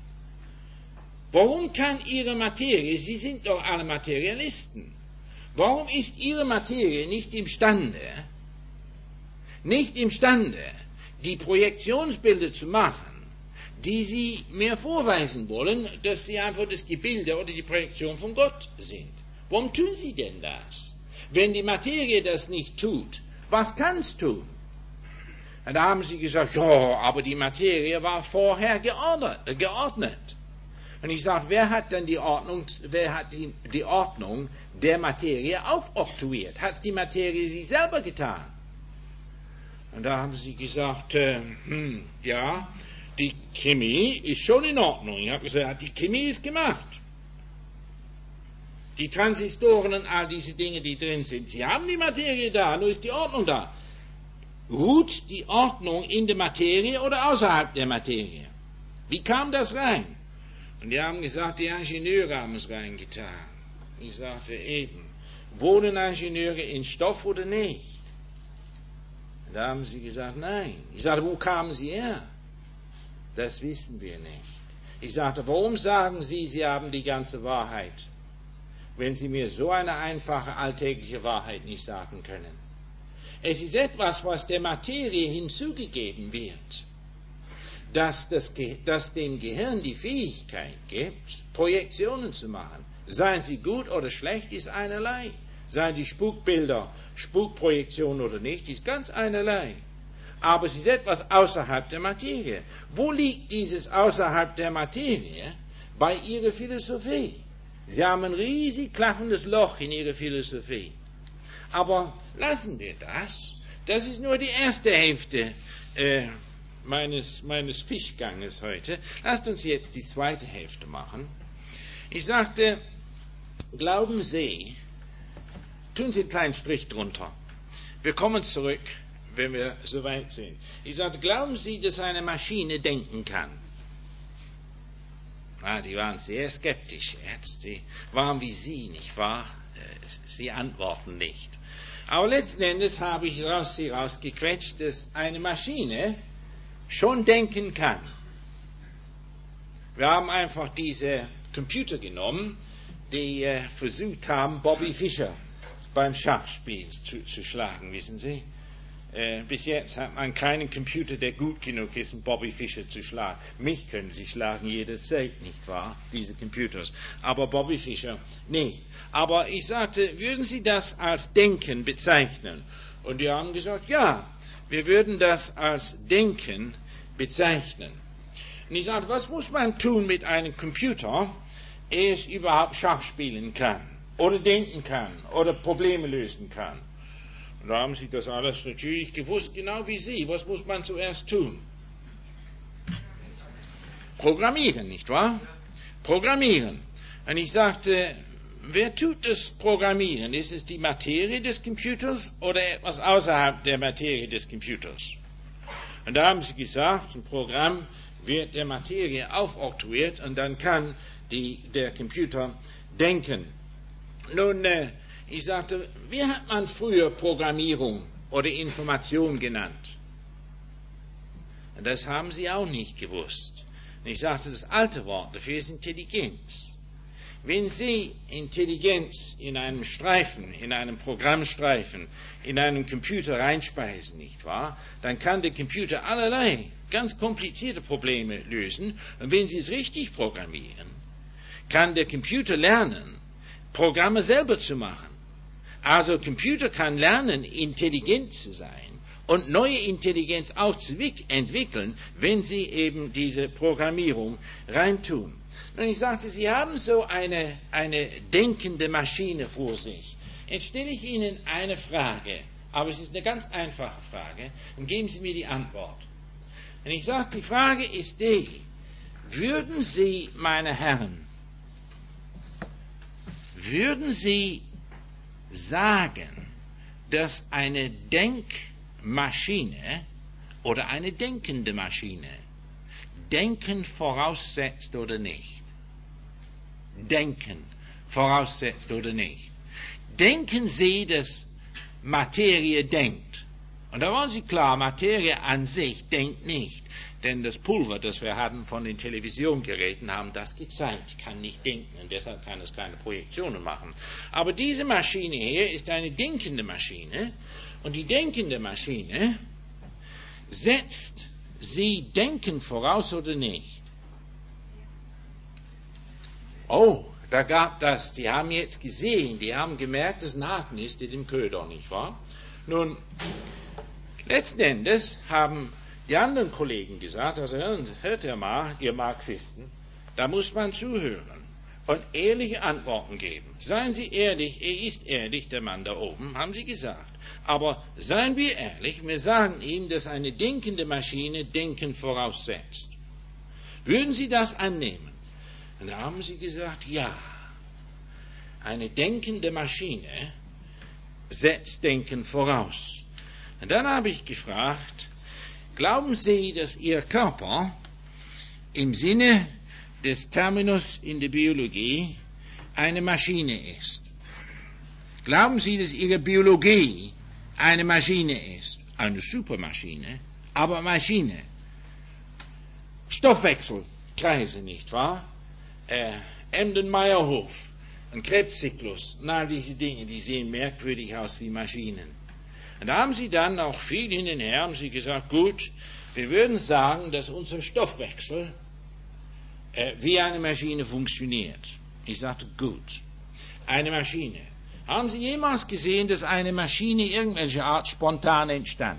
Warum kann Ihre Materie, Sie sind doch alle Materialisten, warum ist Ihre Materie nicht imstande, nicht imstande, die Projektionsbilder zu machen, die Sie mir vorweisen wollen, dass sie einfach das Gebilde oder die Projektion von Gott sind? Warum tun Sie denn das? Wenn die Materie das nicht tut, was kann es tun? Und da haben Sie gesagt, ja, aber die Materie war vorher geordnet. geordnet. Und ich sage, wer hat denn die Ordnung, wer hat die, die Ordnung der Materie aufoktroyiert? Hat es die Materie sich selber getan? Und da haben sie gesagt, äh, hm, ja, die Chemie ist schon in Ordnung. Ich habe gesagt, die Chemie ist gemacht. Die Transistoren und all diese Dinge, die drin sind, sie haben die Materie da, nur ist die Ordnung da. Ruht die Ordnung in der Materie oder außerhalb der Materie? Wie kam das rein? Und die haben gesagt, die Ingenieure haben es reingetan. Ich sagte eben, wohnen Ingenieure in Stoff oder nicht? Und da haben sie gesagt, nein. Ich sagte, wo kamen sie her? Das wissen wir nicht. Ich sagte, warum sagen Sie, Sie haben die ganze Wahrheit, wenn Sie mir so eine einfache, alltägliche Wahrheit nicht sagen können? Es ist etwas, was der Materie hinzugegeben wird, dass, das Ge- dass dem Gehirn die Fähigkeit gibt, Projektionen zu machen. Seien sie gut oder schlecht, ist einerlei. Seien die Spukbilder, Spukprojektionen oder nicht, ist ganz einerlei. Aber es ist etwas außerhalb der Materie. Wo liegt dieses außerhalb der Materie? Bei ihrer Philosophie. Sie haben ein riesig klaffendes Loch in ihrer Philosophie. Aber lassen wir das. Das ist nur die erste Hälfte äh, meines, meines Fischganges heute. Lasst uns jetzt die zweite Hälfte machen. Ich sagte, glauben Sie, tun Sie einen kleinen Strich drunter. Wir kommen zurück, wenn wir so weit sind. Ich sagte, glauben Sie, dass eine Maschine denken kann? Ah, die waren sehr skeptisch jetzt. Sie waren wie Sie, nicht wahr? Sie antworten nicht. Aber letzten Endes habe ich raus, Sie rausgequetscht, dass eine Maschine schon denken kann. Wir haben einfach diese Computer genommen, die äh, versucht haben, Bobby Fischer beim Schachspiel zu, zu schlagen, wissen Sie. Äh, bis jetzt hat man keinen Computer, der gut genug ist, um Bobby Fischer zu schlagen. Mich können Sie schlagen jederzeit, nicht wahr, diese Computers. Aber Bobby Fischer nicht. Aber ich sagte, würden Sie das als Denken bezeichnen? Und die haben gesagt, ja, wir würden das als Denken bezeichnen. Und ich sagte, was muss man tun mit einem Computer, ehe es überhaupt Schach spielen kann? Oder denken kann? Oder Probleme lösen kann? Und da haben sie das alles natürlich gewusst, genau wie Sie. Was muss man zuerst tun? Programmieren, nicht wahr? Programmieren. Und ich sagte, wer tut das Programmieren? Ist es die Materie des Computers oder etwas außerhalb der Materie des Computers? Und da haben sie gesagt, ein Programm wird der Materie aufoktroyiert und dann kann die, der Computer denken. Nun, äh, ich sagte, wie hat man früher Programmierung oder Information genannt? Das haben sie auch nicht gewusst. Und ich sagte, das alte Wort dafür ist Intelligenz. Wenn Sie Intelligenz in einem Streifen, in einem Programmstreifen, in einen Computer reinspeisen, nicht wahr, dann kann der Computer allerlei ganz komplizierte Probleme lösen. Und wenn Sie es richtig programmieren, kann der Computer lernen, Programme selber zu machen. Also Computer kann lernen, intelligent zu sein und neue Intelligenz auch zu entwickeln, wenn Sie eben diese Programmierung reintun. Und ich sagte, Sie haben so eine, eine denkende Maschine vor sich. Jetzt stelle ich Ihnen eine Frage, aber es ist eine ganz einfache Frage, und geben Sie mir die Antwort. Und ich sagte, die Frage ist die, würden Sie, meine Herren, würden Sie sagen, dass eine Denkmaschine oder eine denkende Maschine Denken voraussetzt oder nicht? Denken voraussetzt oder nicht? Denken Sie, dass Materie denkt? Und da waren Sie klar, Materie an sich denkt nicht. Denn das Pulver, das wir hatten von den Televisiongeräten, haben das gezeigt, kann nicht denken und deshalb kann es keine Projektionen machen. Aber diese Maschine hier ist eine denkende Maschine und die denkende Maschine setzt sie Denken voraus oder nicht? Oh, da gab das, die haben jetzt gesehen, die haben gemerkt, dass ein Haken ist in dem Köder, nicht wahr? Nun, letzten Endes haben die anderen Kollegen gesagt, also hört ihr mal, ihr Marxisten, da muss man zuhören und ehrliche Antworten geben. Seien Sie ehrlich, er ist ehrlich, der Mann da oben, haben sie gesagt. Aber seien wir ehrlich, wir sagen ihm, dass eine denkende Maschine Denken voraussetzt. Würden Sie das annehmen? Und da haben sie gesagt, ja. Eine denkende Maschine setzt Denken voraus. Und dann habe ich gefragt, glauben Sie, dass Ihr Körper im Sinne des Terminus in der Biologie eine Maschine ist? Glauben Sie, dass Ihre Biologie eine Maschine ist? Eine Supermaschine, aber Maschine. Stoffwechselkreise, nicht wahr? Äh, Emden-Meyerhof, ein Krebszyklus, und all diese Dinge, die sehen merkwürdig aus wie Maschinen. Und da haben sie dann auch viel hin und her, haben sie gesagt, gut, wir würden sagen, dass unser Stoffwechsel äh, wie eine Maschine funktioniert. Ich sagte, gut, eine Maschine. Haben Sie jemals gesehen, dass eine Maschine irgendwelcher Art spontan entstand?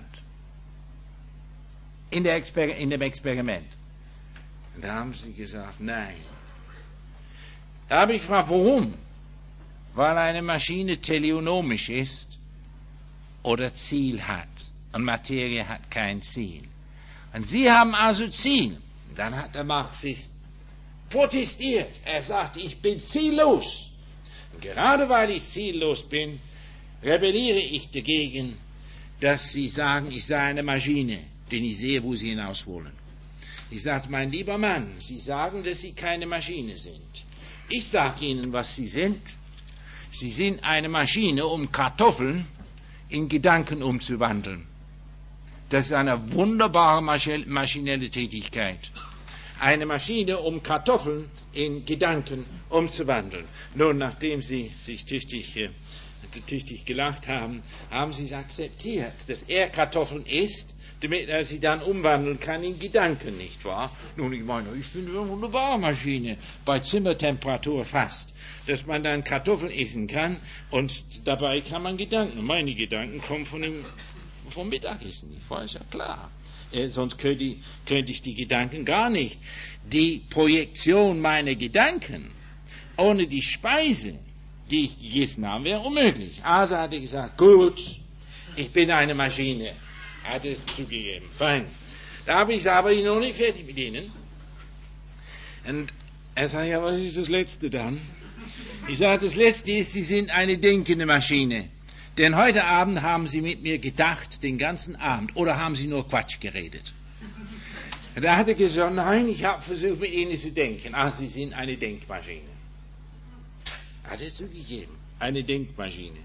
In, der Exper- in dem Experiment. Und da haben sie gesagt, nein. Da habe ich gefragt, warum? Weil eine Maschine teleonomisch ist oder Ziel hat. Und Materie hat kein Ziel. Und Sie haben also Ziel. Und dann hat der Marxist protestiert. Er sagte, ich bin ziellos. Und gerade weil ich ziellos bin, rebelliere ich dagegen, dass Sie sagen, ich sei eine Maschine, denn ich sehe, wo Sie hinaus wollen. Ich sagte, mein lieber Mann, Sie sagen, dass Sie keine Maschine sind. Ich sage Ihnen, was Sie sind. Sie sind eine Maschine, um Kartoffeln in Gedanken umzuwandeln. Das ist eine wunderbare maschinelle Tätigkeit. Eine Maschine, um Kartoffeln in Gedanken umzuwandeln. Nun, nachdem Sie sich tüchtig, äh, tüchtig gelacht haben, haben Sie es akzeptiert, dass er Kartoffeln isst, damit er sie dann umwandeln kann in Gedanken, nicht wahr? Nun, ich meine, ich finde eine wunderbare Maschine, bei Zimmertemperatur fast, dass man dann Kartoffeln essen kann und dabei kann man Gedanken. Meine Gedanken kommen von dem, vom Mittagessen, ich weiß ja klar. Äh, sonst könnte ich, könnte ich die Gedanken gar nicht. Die Projektion meiner Gedanken ohne die Speise, die ich gegessen habe, wäre unmöglich. Also hat er gesagt, gut, ich bin eine Maschine. Er hat es zugegeben. Fein. Da habe ich gesagt, aber ich bin noch nicht fertig mit Ihnen. Und er sagt, ja, was ist das Letzte dann? Ich sage, das Letzte ist, Sie sind eine denkende Maschine. Denn heute Abend haben Sie mit mir gedacht, den ganzen Abend, oder haben Sie nur Quatsch geredet? Und da hat er gesagt, nein, ich habe versucht, mit Ihnen zu denken. Ah, Sie sind eine Denkmaschine. Hat er zugegeben, eine Denkmaschine.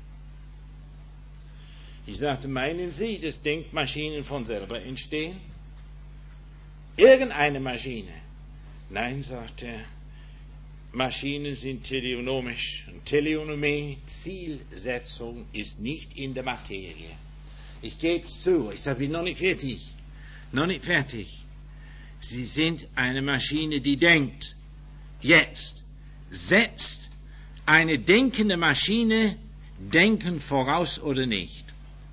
Ich sagte, meinen Sie, dass Denkmaschinen von selber entstehen? Irgendeine Maschine? Nein, sagt er, Maschinen sind teleonomisch. Und Teleonomie, Zielsetzung, ist nicht in der Materie. Ich gebe es zu. Ich sage, ich bin noch nicht fertig. Noch nicht fertig. Sie sind eine Maschine, die denkt. Jetzt setzt eine denkende Maschine Denken voraus oder nicht?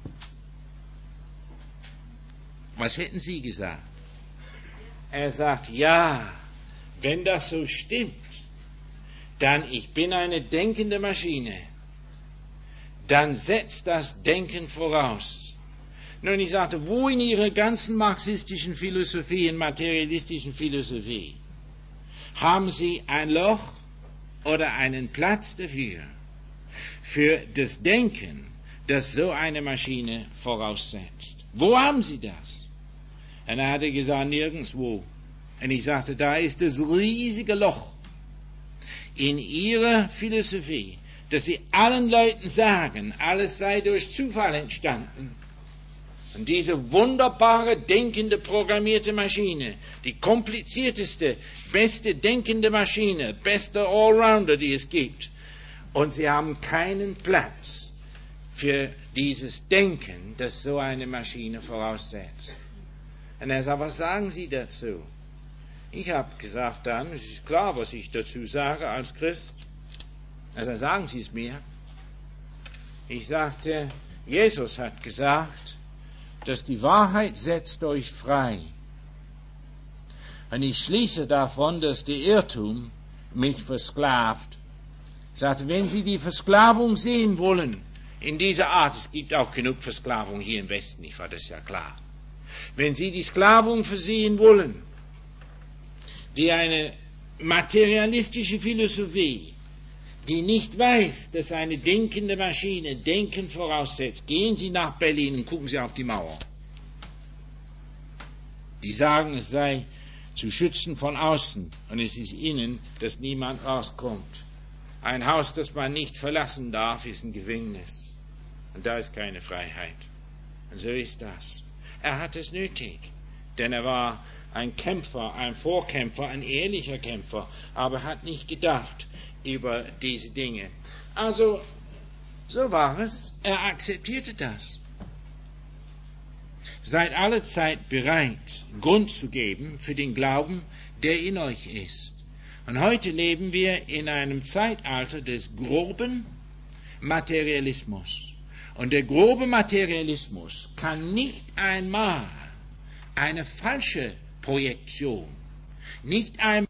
Was hätten Sie gesagt? Er sagt, ja, wenn das so stimmt, dann ich bin eine denkende Maschine, dann setzt das Denken voraus. Nun, ich sagte, wo in Ihrer ganzen marxistischen Philosophie, in materialistischen Philosophie, haben Sie ein Loch oder einen Platz dafür, für das Denken, das so eine Maschine voraussetzt? Wo haben Sie das? Und er hatte gesagt, nirgendwo. Und ich sagte, da ist das riesige Loch in Ihrer Philosophie, dass Sie allen Leuten sagen, alles sei durch Zufall entstanden. Und diese wunderbare, denkende, programmierte Maschine, die komplizierteste, beste denkende Maschine, beste Allrounder, die es gibt. Und Sie haben keinen Platz für dieses Denken, das so eine Maschine voraussetzt. Und er sagt, was sagen Sie dazu? Ich habe gesagt dann, es ist klar, was ich dazu sage als Christ. Also sagen Sie es mir. Ich sagte, Jesus hat gesagt, dass die Wahrheit setzt euch frei. Und ich schließe davon, dass der Irrtum mich versklavt. Ich sagte, wenn Sie die Versklavung sehen wollen, in dieser Art, es gibt auch genug Versklavung hier im Westen, ich war das ja klar. Wenn Sie die Sklavung versehen wollen, die eine materialistische Philosophie, die nicht weiß, dass eine denkende Maschine Denken voraussetzt, gehen Sie nach Berlin und gucken Sie auf die Mauer. Die sagen, es sei zu schützen von außen und es ist innen, dass niemand rauskommt. Ein Haus, das man nicht verlassen darf, ist ein Gefängnis. Und da ist keine Freiheit. Und so ist das. Er hat es nötig, denn er war ein Kämpfer, ein Vorkämpfer, ein ehrlicher Kämpfer, aber hat nicht gedacht über diese Dinge. Also, so war es, er akzeptierte das. Seid alle Zeit bereit, Grund zu geben für den Glauben, der in euch ist. Und heute leben wir in einem Zeitalter des groben Materialismus. Und der grobe Materialismus kann nicht einmal eine falsche Projektion, nicht einmal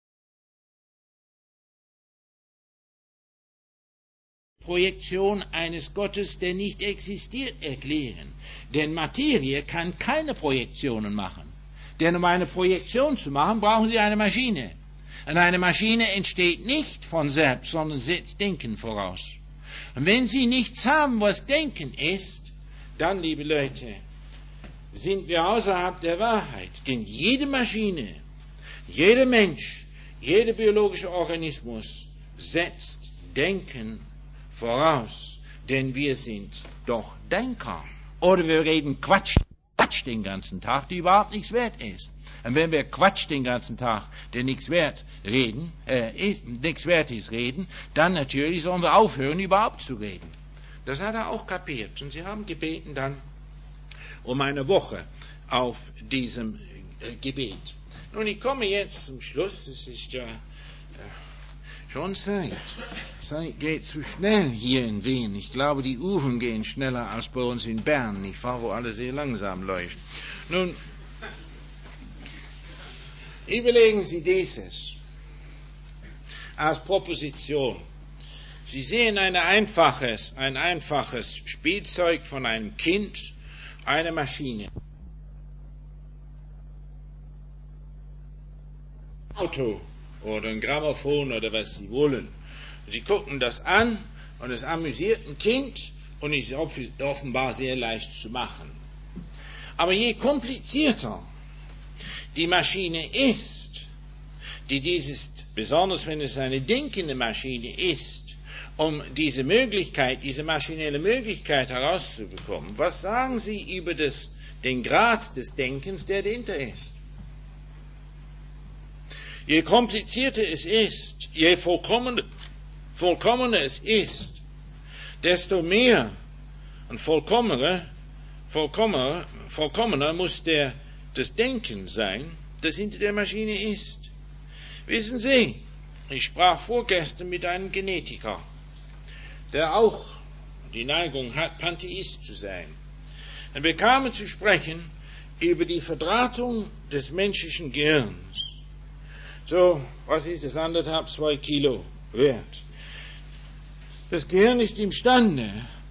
Projektion eines Gottes, der nicht existiert, erklären. Denn Materie kann keine Projektionen machen. Denn um eine Projektion zu machen, brauchen Sie eine Maschine. Und eine Maschine entsteht nicht von selbst, sondern setzt Denken voraus. Und wenn Sie nichts haben, was Denken ist, dann, liebe Leute, sind wir außerhalb der Wahrheit. Denn jede Maschine, jeder Mensch, jeder biologische Organismus setzt Denken voraus. Denn wir sind doch Denker. Oder wir reden Quatsch, Quatsch den ganzen Tag, die überhaupt nichts wert ist. Und wenn wir Quatsch den ganzen Tag, der nichts wert reden, äh, nichts wert ist, reden, dann natürlich sollen wir aufhören, überhaupt zu reden. Das hat er auch kapiert. Und sie haben gebeten dann um eine Woche auf diesem äh, Gebet. Nun, ich komme jetzt zum Schluss. Es ist ja äh, schon Zeit. Zeit geht zu schnell hier in Wien. Ich glaube, die Uhren gehen schneller als bei uns in Bern. Ich fahre, wo alles sehr langsam läuft. Nun, überlegen Sie dieses als Proposition. Sie sehen ein einfaches, ein einfaches Spielzeug von einem Kind, eine Maschine. Auto oder ein Grammophon oder was Sie wollen. Sie gucken das an und es amüsiert ein Kind und ist offenbar sehr leicht zu machen. Aber je komplizierter die Maschine ist, die dieses, besonders wenn es eine denkende Maschine ist, um diese Möglichkeit, diese maschinelle Möglichkeit herauszubekommen, was sagen Sie über das, den Grad des Denkens, der dahinter ist? Je komplizierter es ist, je vollkommener, vollkommener es ist, desto mehr und vollkommener, vollkommener, vollkommener muss der das Denken sein, das hinter der Maschine ist. Wissen Sie, ich sprach vorgestern mit einem Genetiker, der auch die Neigung hat, Pantheist zu sein. Und wir kamen zu sprechen über die Verdrahtung des menschlichen Gehirns. So, was ist das, anderthalb, zwei Kilo wert? Das Gehirn ist imstande,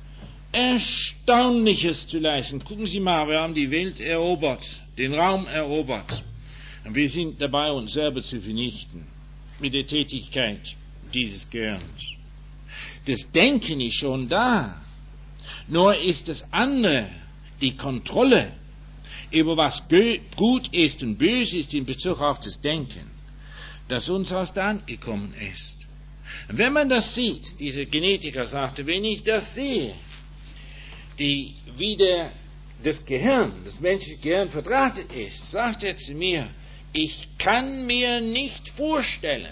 Erstaunliches zu leisten. Gucken Sie mal, wir haben die Welt erobert, den Raum erobert. Und wir sind dabei, uns selber zu vernichten mit der Tätigkeit dieses Gehirns. Das Denken ist schon da. Nur ist das andere, die Kontrolle über was gut ist und böse ist in Bezug auf das Denken, das uns aus der Hand gekommen ist. Und wenn man das sieht, dieser Genetiker sagte, wenn ich das sehe, die, wie der, das Gehirn, das menschliche Gehirn verdrahtet ist, sagt er zu mir, ich kann mir nicht vorstellen,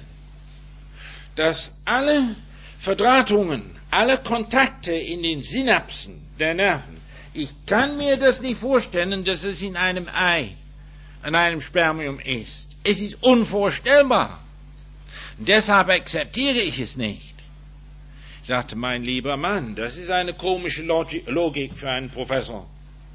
dass alle Verdrahtungen, alle Kontakte in den Synapsen der Nerven, ich kann mir das nicht vorstellen, dass es in einem Ei, in einem Spermium ist. Es ist unvorstellbar. Deshalb akzeptiere ich es nicht. Ich sagte, mein lieber Mann, das ist eine komische Logik für einen Professor.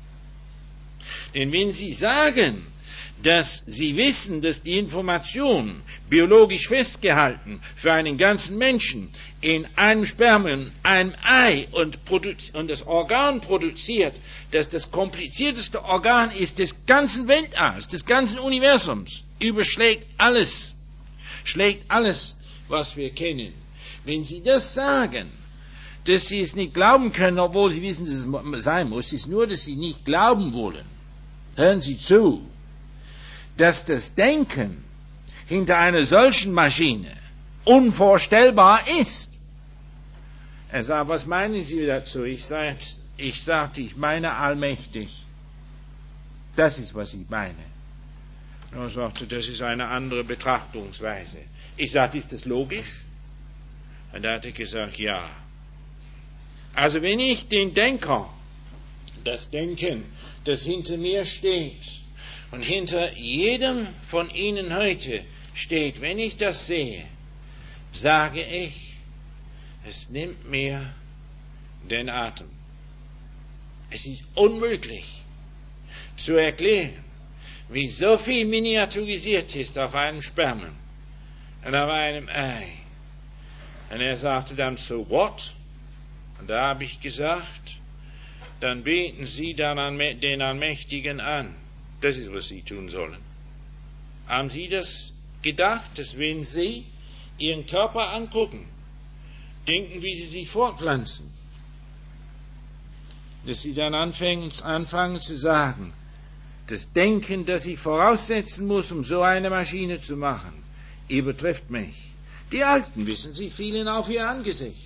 Denn wenn Sie sagen, dass Sie wissen, dass die Information, biologisch festgehalten, für einen ganzen Menschen in einem Spermium, einem Ei und, produ- und das Organ produziert, das das komplizierteste Organ ist des ganzen Weltalls, des ganzen Universums, überschlägt alles, schlägt alles, was wir kennen. Wenn Sie das sagen, dass Sie es nicht glauben können, obwohl Sie wissen, dass es sein muss, ist nur, dass Sie nicht glauben wollen. Hören Sie zu, dass das Denken hinter einer solchen Maschine unvorstellbar ist. Er sagt, was meinen Sie dazu? Ich sagte, ich, sagte, ich meine allmächtig. Das ist, was ich meine. Und er sagte, das ist eine andere Betrachtungsweise. Ich sagte, ist das logisch? Und er hatte gesagt, ja. Also wenn ich den Denker, das Denken, das hinter mir steht und hinter jedem von Ihnen heute steht, wenn ich das sehe, sage ich, es nimmt mir den Atem. Es ist unmöglich zu erklären, wie so viel miniaturisiert ist auf einem Sperma und auf einem Ei. Und er sagte dann so, what? Und da habe ich gesagt, dann beten Sie dann den Allmächtigen an. Das ist, was Sie tun sollen. Haben Sie das gedacht, dass wenn Sie Ihren Körper angucken, denken, wie Sie sich fortpflanzen, dass Sie dann anfangen, anfangen zu sagen, das Denken, das ich voraussetzen muss, um so eine Maschine zu machen, übertrifft mich. Die Alten, wissen Sie, fielen auf ihr Angesicht.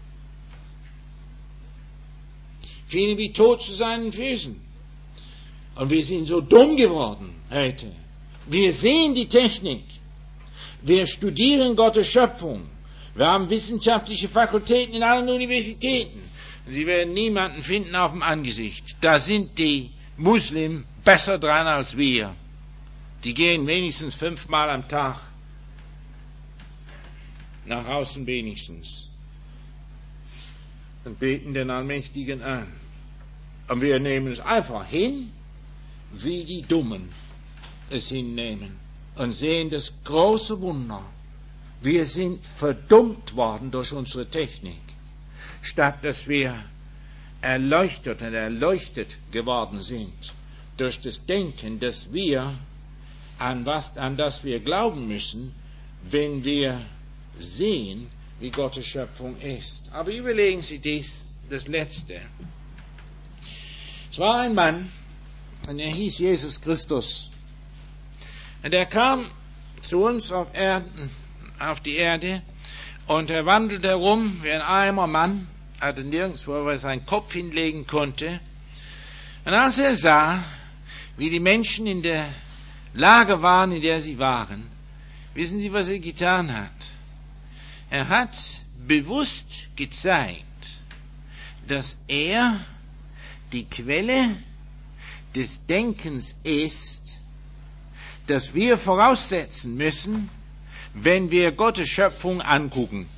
Fielen wie tot zu seinen Füßen. Und wir sind so dumm geworden heute. Wir sehen die Technik. Wir studieren Gottes Schöpfung. Wir haben wissenschaftliche Fakultäten in allen Universitäten. Und Sie werden niemanden finden auf dem Angesicht. Da sind die Muslim besser dran als wir. Die gehen wenigstens fünfmal am Tag nach außen wenigstens und beten den Allmächtigen an. Und wir nehmen es einfach hin, wie die Dummen es hinnehmen und sehen das große Wunder. Wir sind verdummt worden durch unsere Technik, statt dass wir erleuchtet und erleuchtet geworden sind durch das Denken, dass wir an was, an das wir glauben müssen, wenn wir sehen, wie Gottes Schöpfung ist. Aber überlegen Sie dies, das Letzte. Es war ein Mann, und er hieß Jesus Christus. Und er kam zu uns auf, Erden, auf die Erde und er wandelte herum wie ein armer Mann, hatte nirgends, wo er seinen Kopf hinlegen konnte. Und als er sah, wie die Menschen in der Lage waren, in der sie waren, wissen Sie, was er getan hat? Er hat bewusst gezeigt, dass er die Quelle des Denkens ist, das wir voraussetzen müssen, wenn wir Gottes Schöpfung angucken.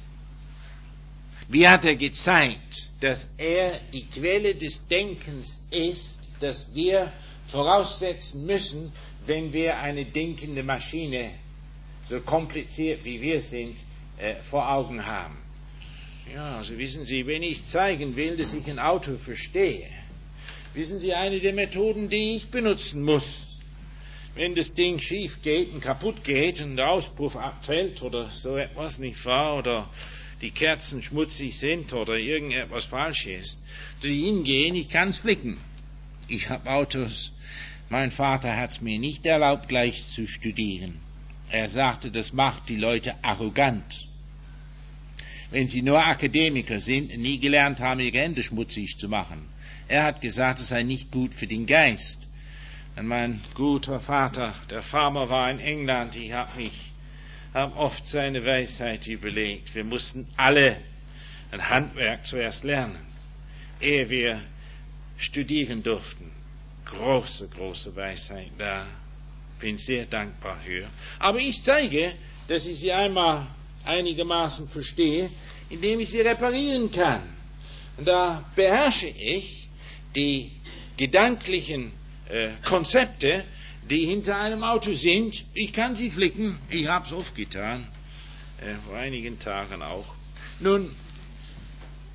Wie hat er gezeigt, dass er die Quelle des Denkens ist, das wir voraussetzen müssen, wenn wir eine denkende Maschine, so kompliziert wie wir sind, äh, vor Augen haben? Ja, also wissen Sie, wenn ich zeigen will, dass ich ein Auto verstehe, wissen Sie, eine der Methoden, die ich benutzen muss, wenn das Ding schief geht und kaputt geht und der Auspuff abfällt oder so etwas nicht wahr, oder die Kerzen schmutzig sind oder irgendetwas falsch ist, dass ich hingehen, ich kann es flicken. Ich habe Autos, mein Vater hat es mir nicht erlaubt, gleich zu studieren. Er sagte, das macht die Leute arrogant. Wenn sie nur Akademiker sind und nie gelernt haben, ihre Hände schmutzig zu machen. Er hat gesagt, es sei nicht gut für den Geist. Und mein guter Vater, der Farmer, war in England. Ich habe mich hab oft seine Weisheit überlegt. Wir mussten alle ein Handwerk zuerst lernen, ehe wir studieren durften. Große, große Weisheit da. Bin sehr dankbar für. Aber ich zeige, dass ich sie einmal einigermaßen verstehe, indem ich sie reparieren kann. Und da beherrsche ich die gedanklichen äh, Konzepte, die hinter einem Auto sind. Ich kann sie flicken. Ich habe es oft getan, äh, vor einigen Tagen auch. Nun,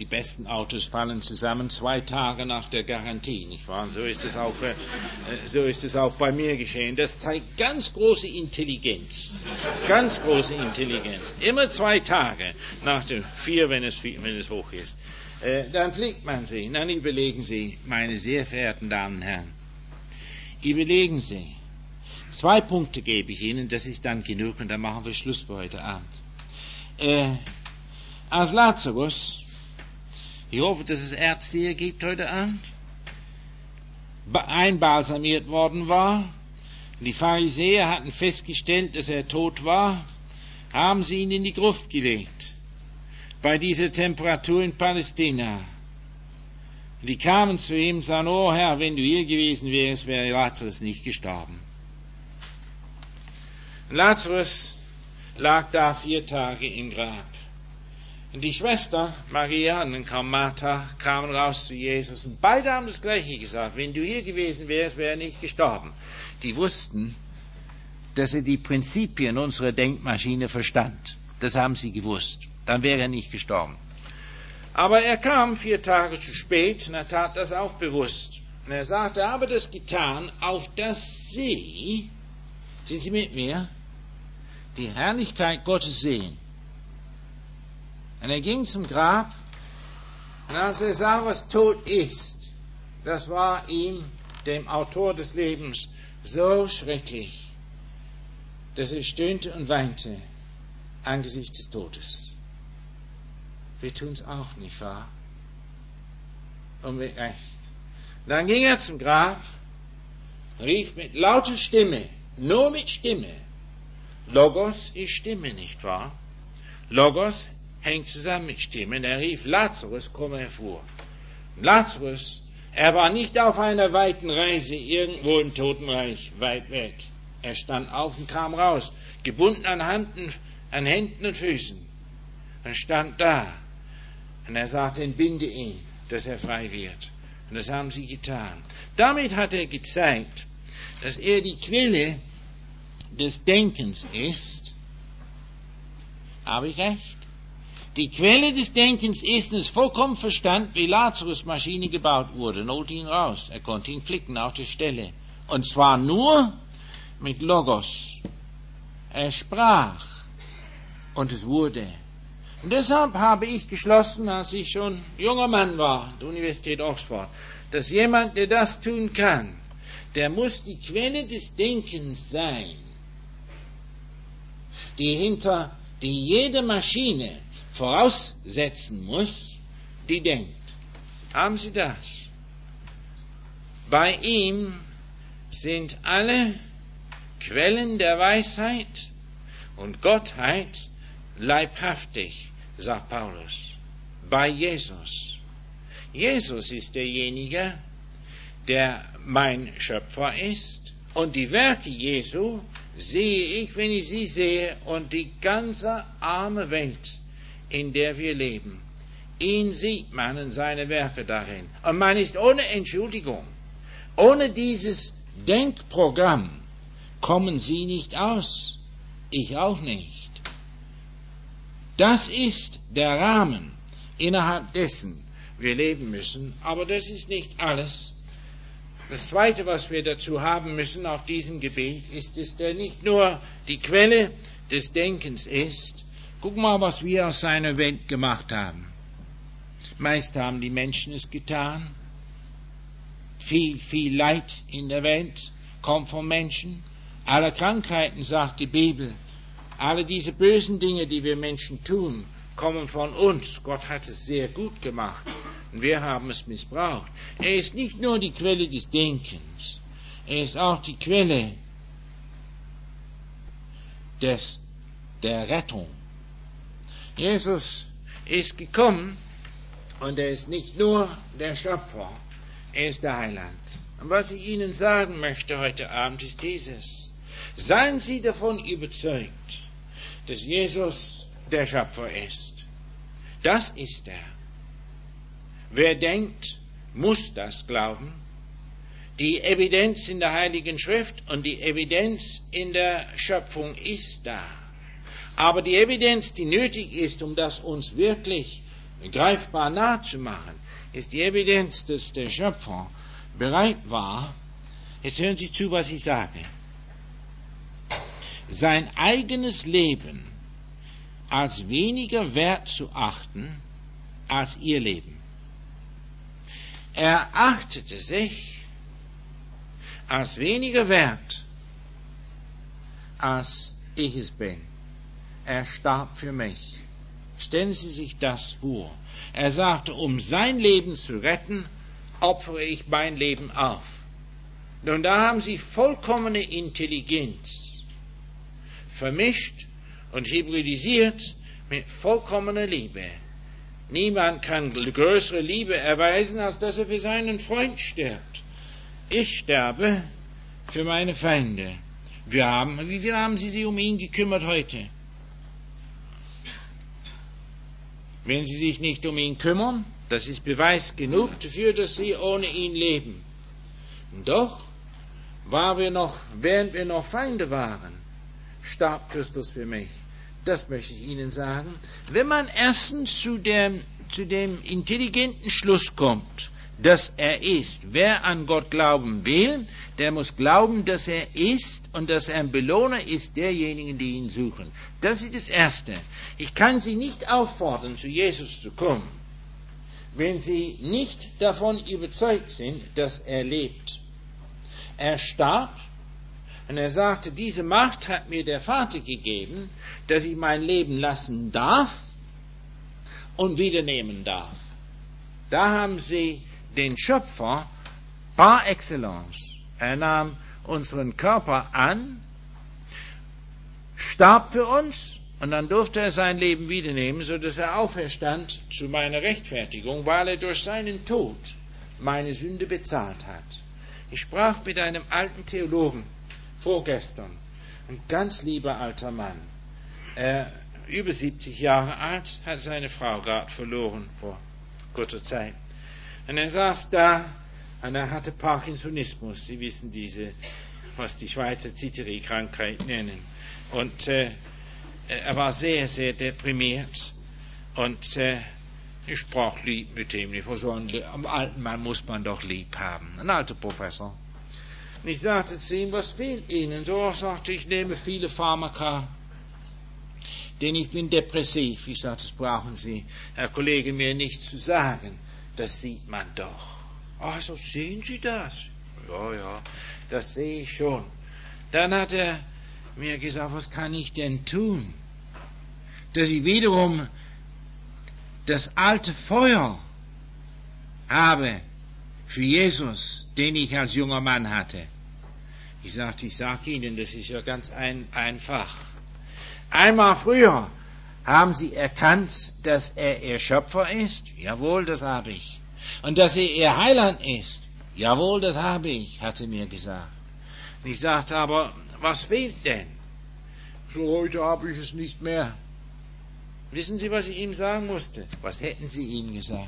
Die besten Autos fallen zusammen zwei Tage nach der Garantie, nicht wahr? Und so ist es auch, äh, so ist es auch bei mir geschehen. Das zeigt ganz große Intelligenz. Ganz große Intelligenz. Immer zwei Tage nach dem vier, wenn es, wenn es hoch ist. Äh, dann fliegt man sie. Dann überlegen Sie, meine sehr verehrten Damen und Herren, überlegen Sie. Zwei Punkte gebe ich Ihnen, das ist dann genug und dann machen wir Schluss für heute Abend. Äh, als Lazarus, ich hoffe, dass es Ärzte hier gibt heute Abend, einbalsamiert worden war, die Pharisäer hatten festgestellt, dass er tot war, haben sie ihn in die Gruft gelegt, bei dieser Temperatur in Palästina. Die kamen zu ihm und sagten, oh Herr, wenn du hier gewesen wärst, wäre Lazarus nicht gestorben. Lazarus lag da vier Tage im Grab. Und die Schwester Maria und dann kam Martha, kamen raus zu Jesus und beide haben das Gleiche gesagt. Wenn du hier gewesen wärst, wäre er nicht gestorben. Die wussten, dass er die Prinzipien unserer Denkmaschine verstand. Das haben sie gewusst. Dann wäre er nicht gestorben. Aber er kam vier Tage zu spät und er tat das auch bewusst. Und er sagte, er habe das getan, auf dass sie, sind Sie mit mir, die Herrlichkeit Gottes sehen. Und er ging zum Grab, und als er sah, was tot ist, das war ihm, dem Autor des Lebens, so schrecklich, dass er stöhnte und weinte angesichts des Todes. Wir tun es auch, nicht wahr? Und mit Recht. Dann ging er zum Grab, rief mit lauter Stimme, nur mit Stimme. Logos ist Stimme, nicht wahr? Logos hängt zusammen mit Stimmen. Er rief, Lazarus, komme hervor. Lazarus, er war nicht auf einer weiten Reise irgendwo im Totenreich, weit weg. Er stand auf und kam raus, gebunden an, Handen, an Händen und Füßen. Und stand da. Und er sagte, entbinde ihn, dass er frei wird. Und das haben sie getan. Damit hat er gezeigt, dass er die Quelle des Denkens ist. Habe ich recht? Die Quelle des Denkens ist, und es vollkommen verstand, wie Lazarus' Maschine gebaut wurde. Und holt ihn raus. Er konnte ihn flicken auf der Stelle. Und zwar nur mit Logos. Er sprach. Und es wurde. Und deshalb habe ich geschlossen, als ich schon junger Mann war, der Universität Oxford, dass jemand, der das tun kann, der muss die Quelle des Denkens sein, die hinter, die jede Maschine voraussetzen muss, die denkt. Haben Sie das? Bei ihm sind alle Quellen der Weisheit und Gottheit leibhaftig, sagt Paulus. Bei Jesus. Jesus ist derjenige, der mein Schöpfer ist, und die Werke Jesu sehe ich, wenn ich sie sehe, und die ganze arme Welt, in der wir leben. Ihn sieht man und seine Werke darin. Und man ist ohne Entschuldigung. Ohne dieses Denkprogramm kommen Sie nicht aus. Ich auch nicht. Das ist der Rahmen, innerhalb dessen wir leben müssen. Aber das ist nicht alles. Das Zweite, was wir dazu haben müssen auf diesem Gebiet, ist, dass der nicht nur die Quelle des Denkens ist. Guck mal, was wir aus seiner Welt gemacht haben. Meist haben die Menschen es getan. Viel, viel Leid in der Welt kommt vom Menschen. Alle Krankheiten, sagt die Bibel. Alle diese bösen Dinge, die wir Menschen tun, kommen von uns. Gott hat es sehr gut gemacht. Und wir haben es missbraucht. Er ist nicht nur die Quelle des Denkens. Er ist auch die Quelle des, der Rettung. Jesus ist gekommen und er ist nicht nur der Schöpfer, er ist der Heiland. Und was ich Ihnen sagen möchte heute Abend ist dieses. Seien Sie davon überzeugt, dass Jesus der Schöpfer ist. Das ist er. Wer denkt, muss das glauben. Die Evidenz in der Heiligen Schrift und die Evidenz in der Schöpfung ist da. Aber die Evidenz, die nötig ist, um das uns wirklich greifbar nahe zu machen, ist die Evidenz, dass der Schöpfer bereit war, jetzt hören Sie zu, was ich sage, sein eigenes Leben als weniger wert zu achten als ihr Leben. Er achtete sich als weniger wert, als ich es bin. Er starb für mich. Stellen Sie sich das vor. Er sagte, um sein Leben zu retten, opfere ich mein Leben auf. Nun, da haben Sie vollkommene Intelligenz vermischt und hybridisiert mit vollkommener Liebe. Niemand kann größere Liebe erweisen, als dass er für seinen Freund stirbt. Ich sterbe für meine Feinde. Wir haben, wie viel haben Sie sich um ihn gekümmert heute? Wenn Sie sich nicht um ihn kümmern, das ist Beweis genug dafür, dass Sie ohne ihn leben. Und doch, war wir noch, während wir noch Feinde waren, starb Christus für mich. Das möchte ich Ihnen sagen. Wenn man erstens zu dem, zu dem intelligenten Schluss kommt, dass er ist, wer an Gott glauben will, der muss glauben, dass er ist und dass er ein Belohner ist derjenigen, die ihn suchen. Das ist das Erste. Ich kann Sie nicht auffordern, zu Jesus zu kommen, wenn Sie nicht davon überzeugt sind, dass er lebt. Er starb und er sagte, diese Macht hat mir der Vater gegeben, dass ich mein Leben lassen darf und wiedernehmen darf. Da haben Sie den Schöpfer par excellence. Er nahm unseren Körper an, starb für uns und dann durfte er sein Leben wiedernehmen, sodass er auferstand zu meiner Rechtfertigung, weil er durch seinen Tod meine Sünde bezahlt hat. Ich sprach mit einem alten Theologen vorgestern, ein ganz lieber alter Mann, er, über siebzig Jahre alt, hat seine Frau gerade verloren vor kurzer Zeit. Und er saß da und er hatte Parkinsonismus. Sie wissen diese, was die Schweizer Zitterie-Krankheit nennen. Und äh, er war sehr, sehr deprimiert. Und äh, ich sprach lieb mit ihm. Ich war so ein, am alten Mann muss man doch lieb haben. Ein alter Professor. Und ich sagte zu ihm, was fehlt Ihnen? So er sagte, ich nehme viele Pharmaka, denn ich bin depressiv. Ich sagte, das brauchen Sie, Herr Kollege, mir nicht zu sagen. Das sieht man doch. Ach so, sehen Sie das? Ja, ja, das sehe ich schon. Dann hat er mir gesagt, was kann ich denn tun, dass ich wiederum das alte Feuer habe für Jesus, den ich als junger Mann hatte. Ich sagte, ich sage Ihnen, das ist ja ganz ein, einfach. Einmal früher haben Sie erkannt, dass er Ihr Schöpfer ist? Jawohl, das habe ich. Und dass er Ihr Heiland ist? Jawohl, das habe ich, hatte mir gesagt. Und ich sagte, aber was fehlt denn? So, heute habe ich es nicht mehr. Wissen Sie, was ich ihm sagen musste? Was hätten Sie ihm gesagt?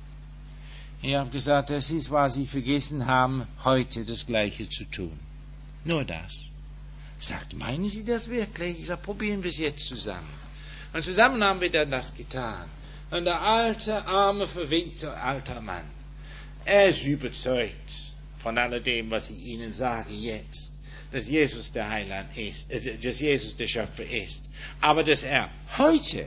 Ich habe gesagt, das ist, was Sie vergessen haben, heute das Gleiche zu tun. Nur das. Sagt, meinen Sie das wirklich? Ich sage, probieren wir es jetzt zusammen. Und zusammen haben wir dann das getan. Und der alte, arme, verwinkte alter Mann, er ist überzeugt von alledem, was ich Ihnen sage jetzt, dass Jesus der Heiland ist, äh, dass Jesus der Schöpfer ist. Aber dass er heute,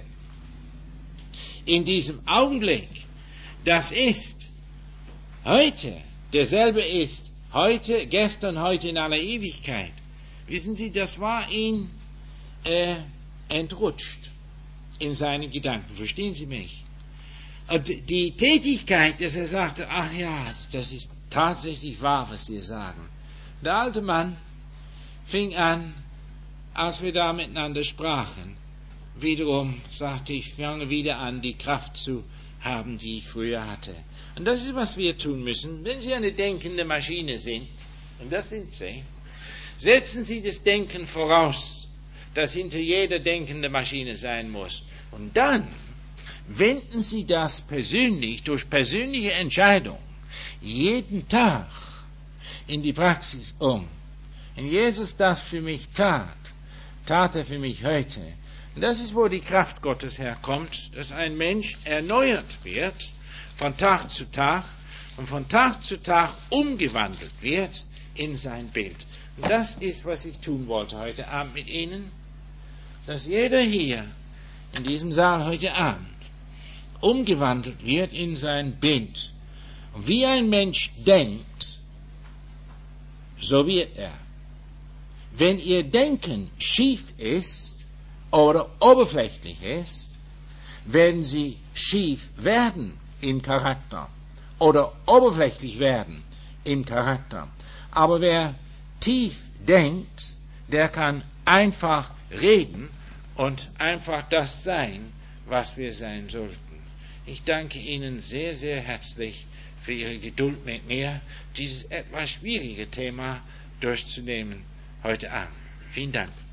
in diesem Augenblick, das ist, heute, derselbe ist, heute, gestern, heute in aller Ewigkeit. Wissen Sie, das war ihn äh, entrutscht in seinen Gedanken. Verstehen Sie mich? Und die Tätigkeit, dass er sagte, ach ja, das ist tatsächlich wahr, was Sie sagen. Der alte Mann fing an, als wir da miteinander sprachen, wiederum sagte ich, fange wieder an, die Kraft zu haben, die ich früher hatte. Und das ist, was wir tun müssen. Wenn Sie eine denkende Maschine sind, und das sind Sie, setzen Sie das Denken voraus, das hinter jeder denkende Maschine sein muss. Und dann wenden Sie das persönlich, durch persönliche Entscheidung, jeden Tag in die Praxis um. Wenn Jesus das für mich tat, tat er für mich heute, Und das ist, wo die Kraft Gottes herkommt, dass ein Mensch erneuert wird, von Tag zu Tag, und von Tag zu Tag umgewandelt wird in sein Bild. Und das ist, was ich tun wollte heute Abend mit Ihnen, dass jeder hier in diesem Saal heute Abend umgewandelt wird in sein Bild. Und wie ein Mensch denkt, so wird er. Wenn Ihr Denken schief ist oder oberflächlich ist, werden Sie schief werden im Charakter oder oberflächlich werden im Charakter. Aber wer tief denkt, der kann einfach reden und einfach das sein, was wir sein sollten. Ich danke Ihnen sehr, sehr herzlich für Ihre Geduld mit mir, dieses etwas schwierige Thema durchzunehmen heute Abend. Vielen Dank.